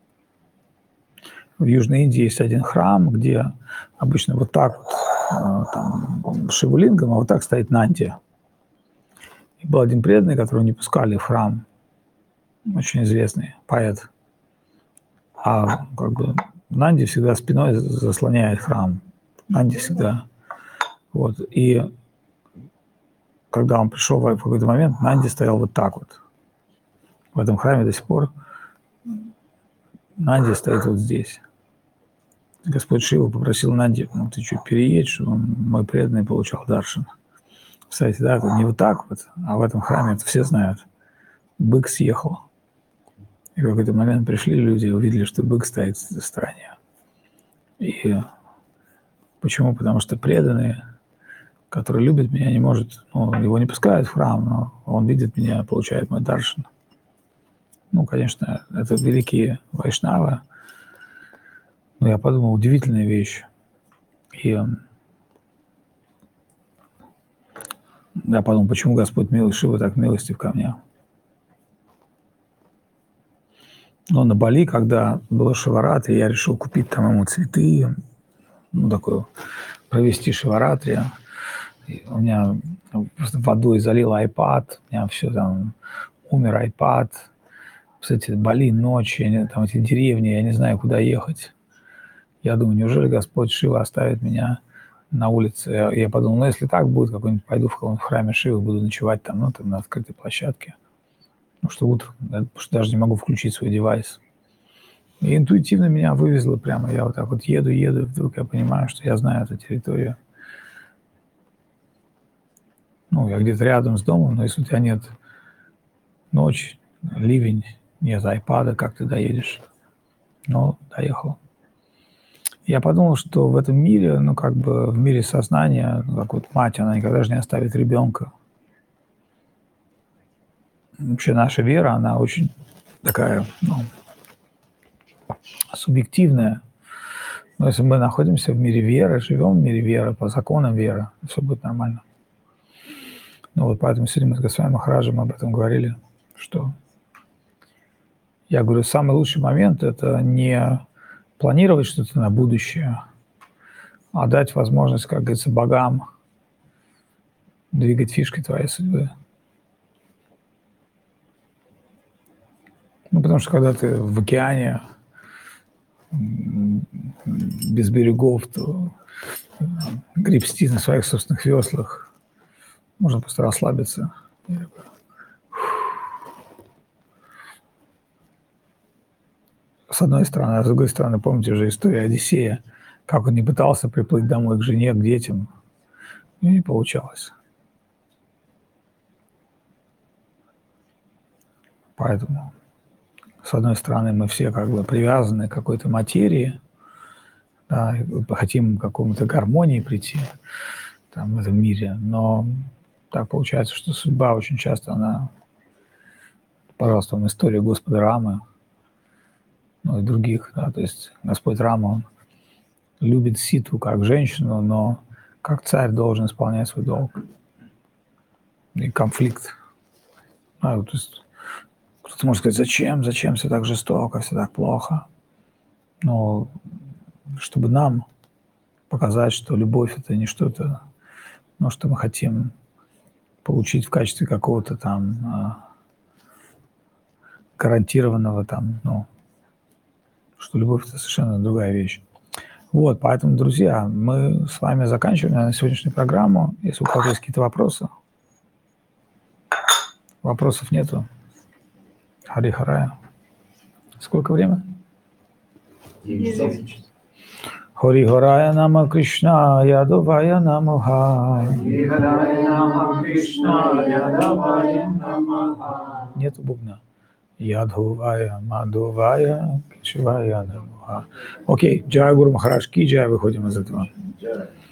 В Южной Индии есть один храм, где обычно вот так вот, там, шивлингом, а вот так стоит Нанди. И был один преданный, которого не пускали в храм, очень известный поэт. А как бы Нанди всегда спиной заслоняет храм. Нанди всегда. Вот. И когда он пришел в какой-то момент, Нанди стоял вот так вот. В этом храме до сих пор Нанди стоит вот здесь. Господь Шива попросил Нанди, ну ты чуть переедь, чтобы он, мой преданный, получал даршан. Кстати, да, это не вот так вот, а в этом храме это все знают. Бык съехал. И в какой-то момент пришли люди и увидели, что бык стоит в стороне. И почему? Потому что преданные, который любит меня, не может, ну, его не пускают в храм, но он видит меня, получает мой даршан. Ну, конечно, это великие вайшнавы. Но я подумал, удивительная вещь. И я подумал, почему Господь милый, Шива так милостив ко мне. Но на Бали, когда было Шиваратри, я решил купить там ему цветы, ну, такое, провести Шиваратри. И у меня водой залил iPad, у меня все там, умер iPad. Кстати, Бали, ночи, там эти деревни, я не знаю, куда ехать. Я думаю, неужели Господь Шива оставит меня на улице? Я подумал, ну, если так будет, какой-нибудь пойду в каком-нибудь храме Шивы, буду ночевать там, ну, там на открытой площадке. Ну, что утром, потому что даже не могу включить свой девайс. И интуитивно меня вывезло прямо. Я вот так вот еду, и вдруг я понимаю, что я знаю эту территорию. Ну, я где-то рядом с домом, но если у тебя нет ночь, ливень, нет айпада, как ты доедешь? Ну, доехал. Я подумал, что в этом мире, ну, как бы в мире сознания, ну, как вот мать, она никогда же не оставит ребенка. Вообще наша вера, она очень такая, ну, субъективная. Но если мы находимся в мире веры, живем в мире веры, по законам веры, все будет нормально. Ну вот поэтому сегодня мы с Госвами Махараджем об этом говорили, что я говорю, самый лучший момент – это не планировать что-то на будущее, а дать возможность, как говорится, богам двигать фишки твоей судьбы. Ну, потому что когда ты в океане, без берегов, то гребсти на своих собственных веслах, можно просто расслабиться. С одной стороны, а с другой стороны, помните же историю Одиссея, как он не пытался приплыть домой к жене, к детям, и не получалось. Поэтому, с одной стороны, мы все как бы привязаны к какой-то материи, да, хотим к какому-то гармонии прийти там, в этом мире, но так получается, что судьба очень часто, она, пожалуйста, вам история Господа Рамы, ну и других, да, то есть Господь Рама, он любит Ситу как женщину, но как царь должен исполнять свой долг. И конфликт. То есть кто-то может сказать, зачем все так жестоко, все так плохо. Но чтобы нам показать, что любовь – это не что-то, ну, что мы хотим получить в качестве какого-то там гарантированного там, ну, что любовь – это совершенно другая вещь. Вот, поэтому, друзья, мы с вами заканчиваем на сегодняшнюю программу. Если у кого-то есть какие-то вопросы. Вопросов нету. Хари Харая. Сколько времени? 9. Хари Харая нама Кришна Ядавая намаха. Нету бубна. Ядхувая Мадхувая Кешавая намаха. Окей, Джай Гуру Махарадж Ки Джай, выходим из этого.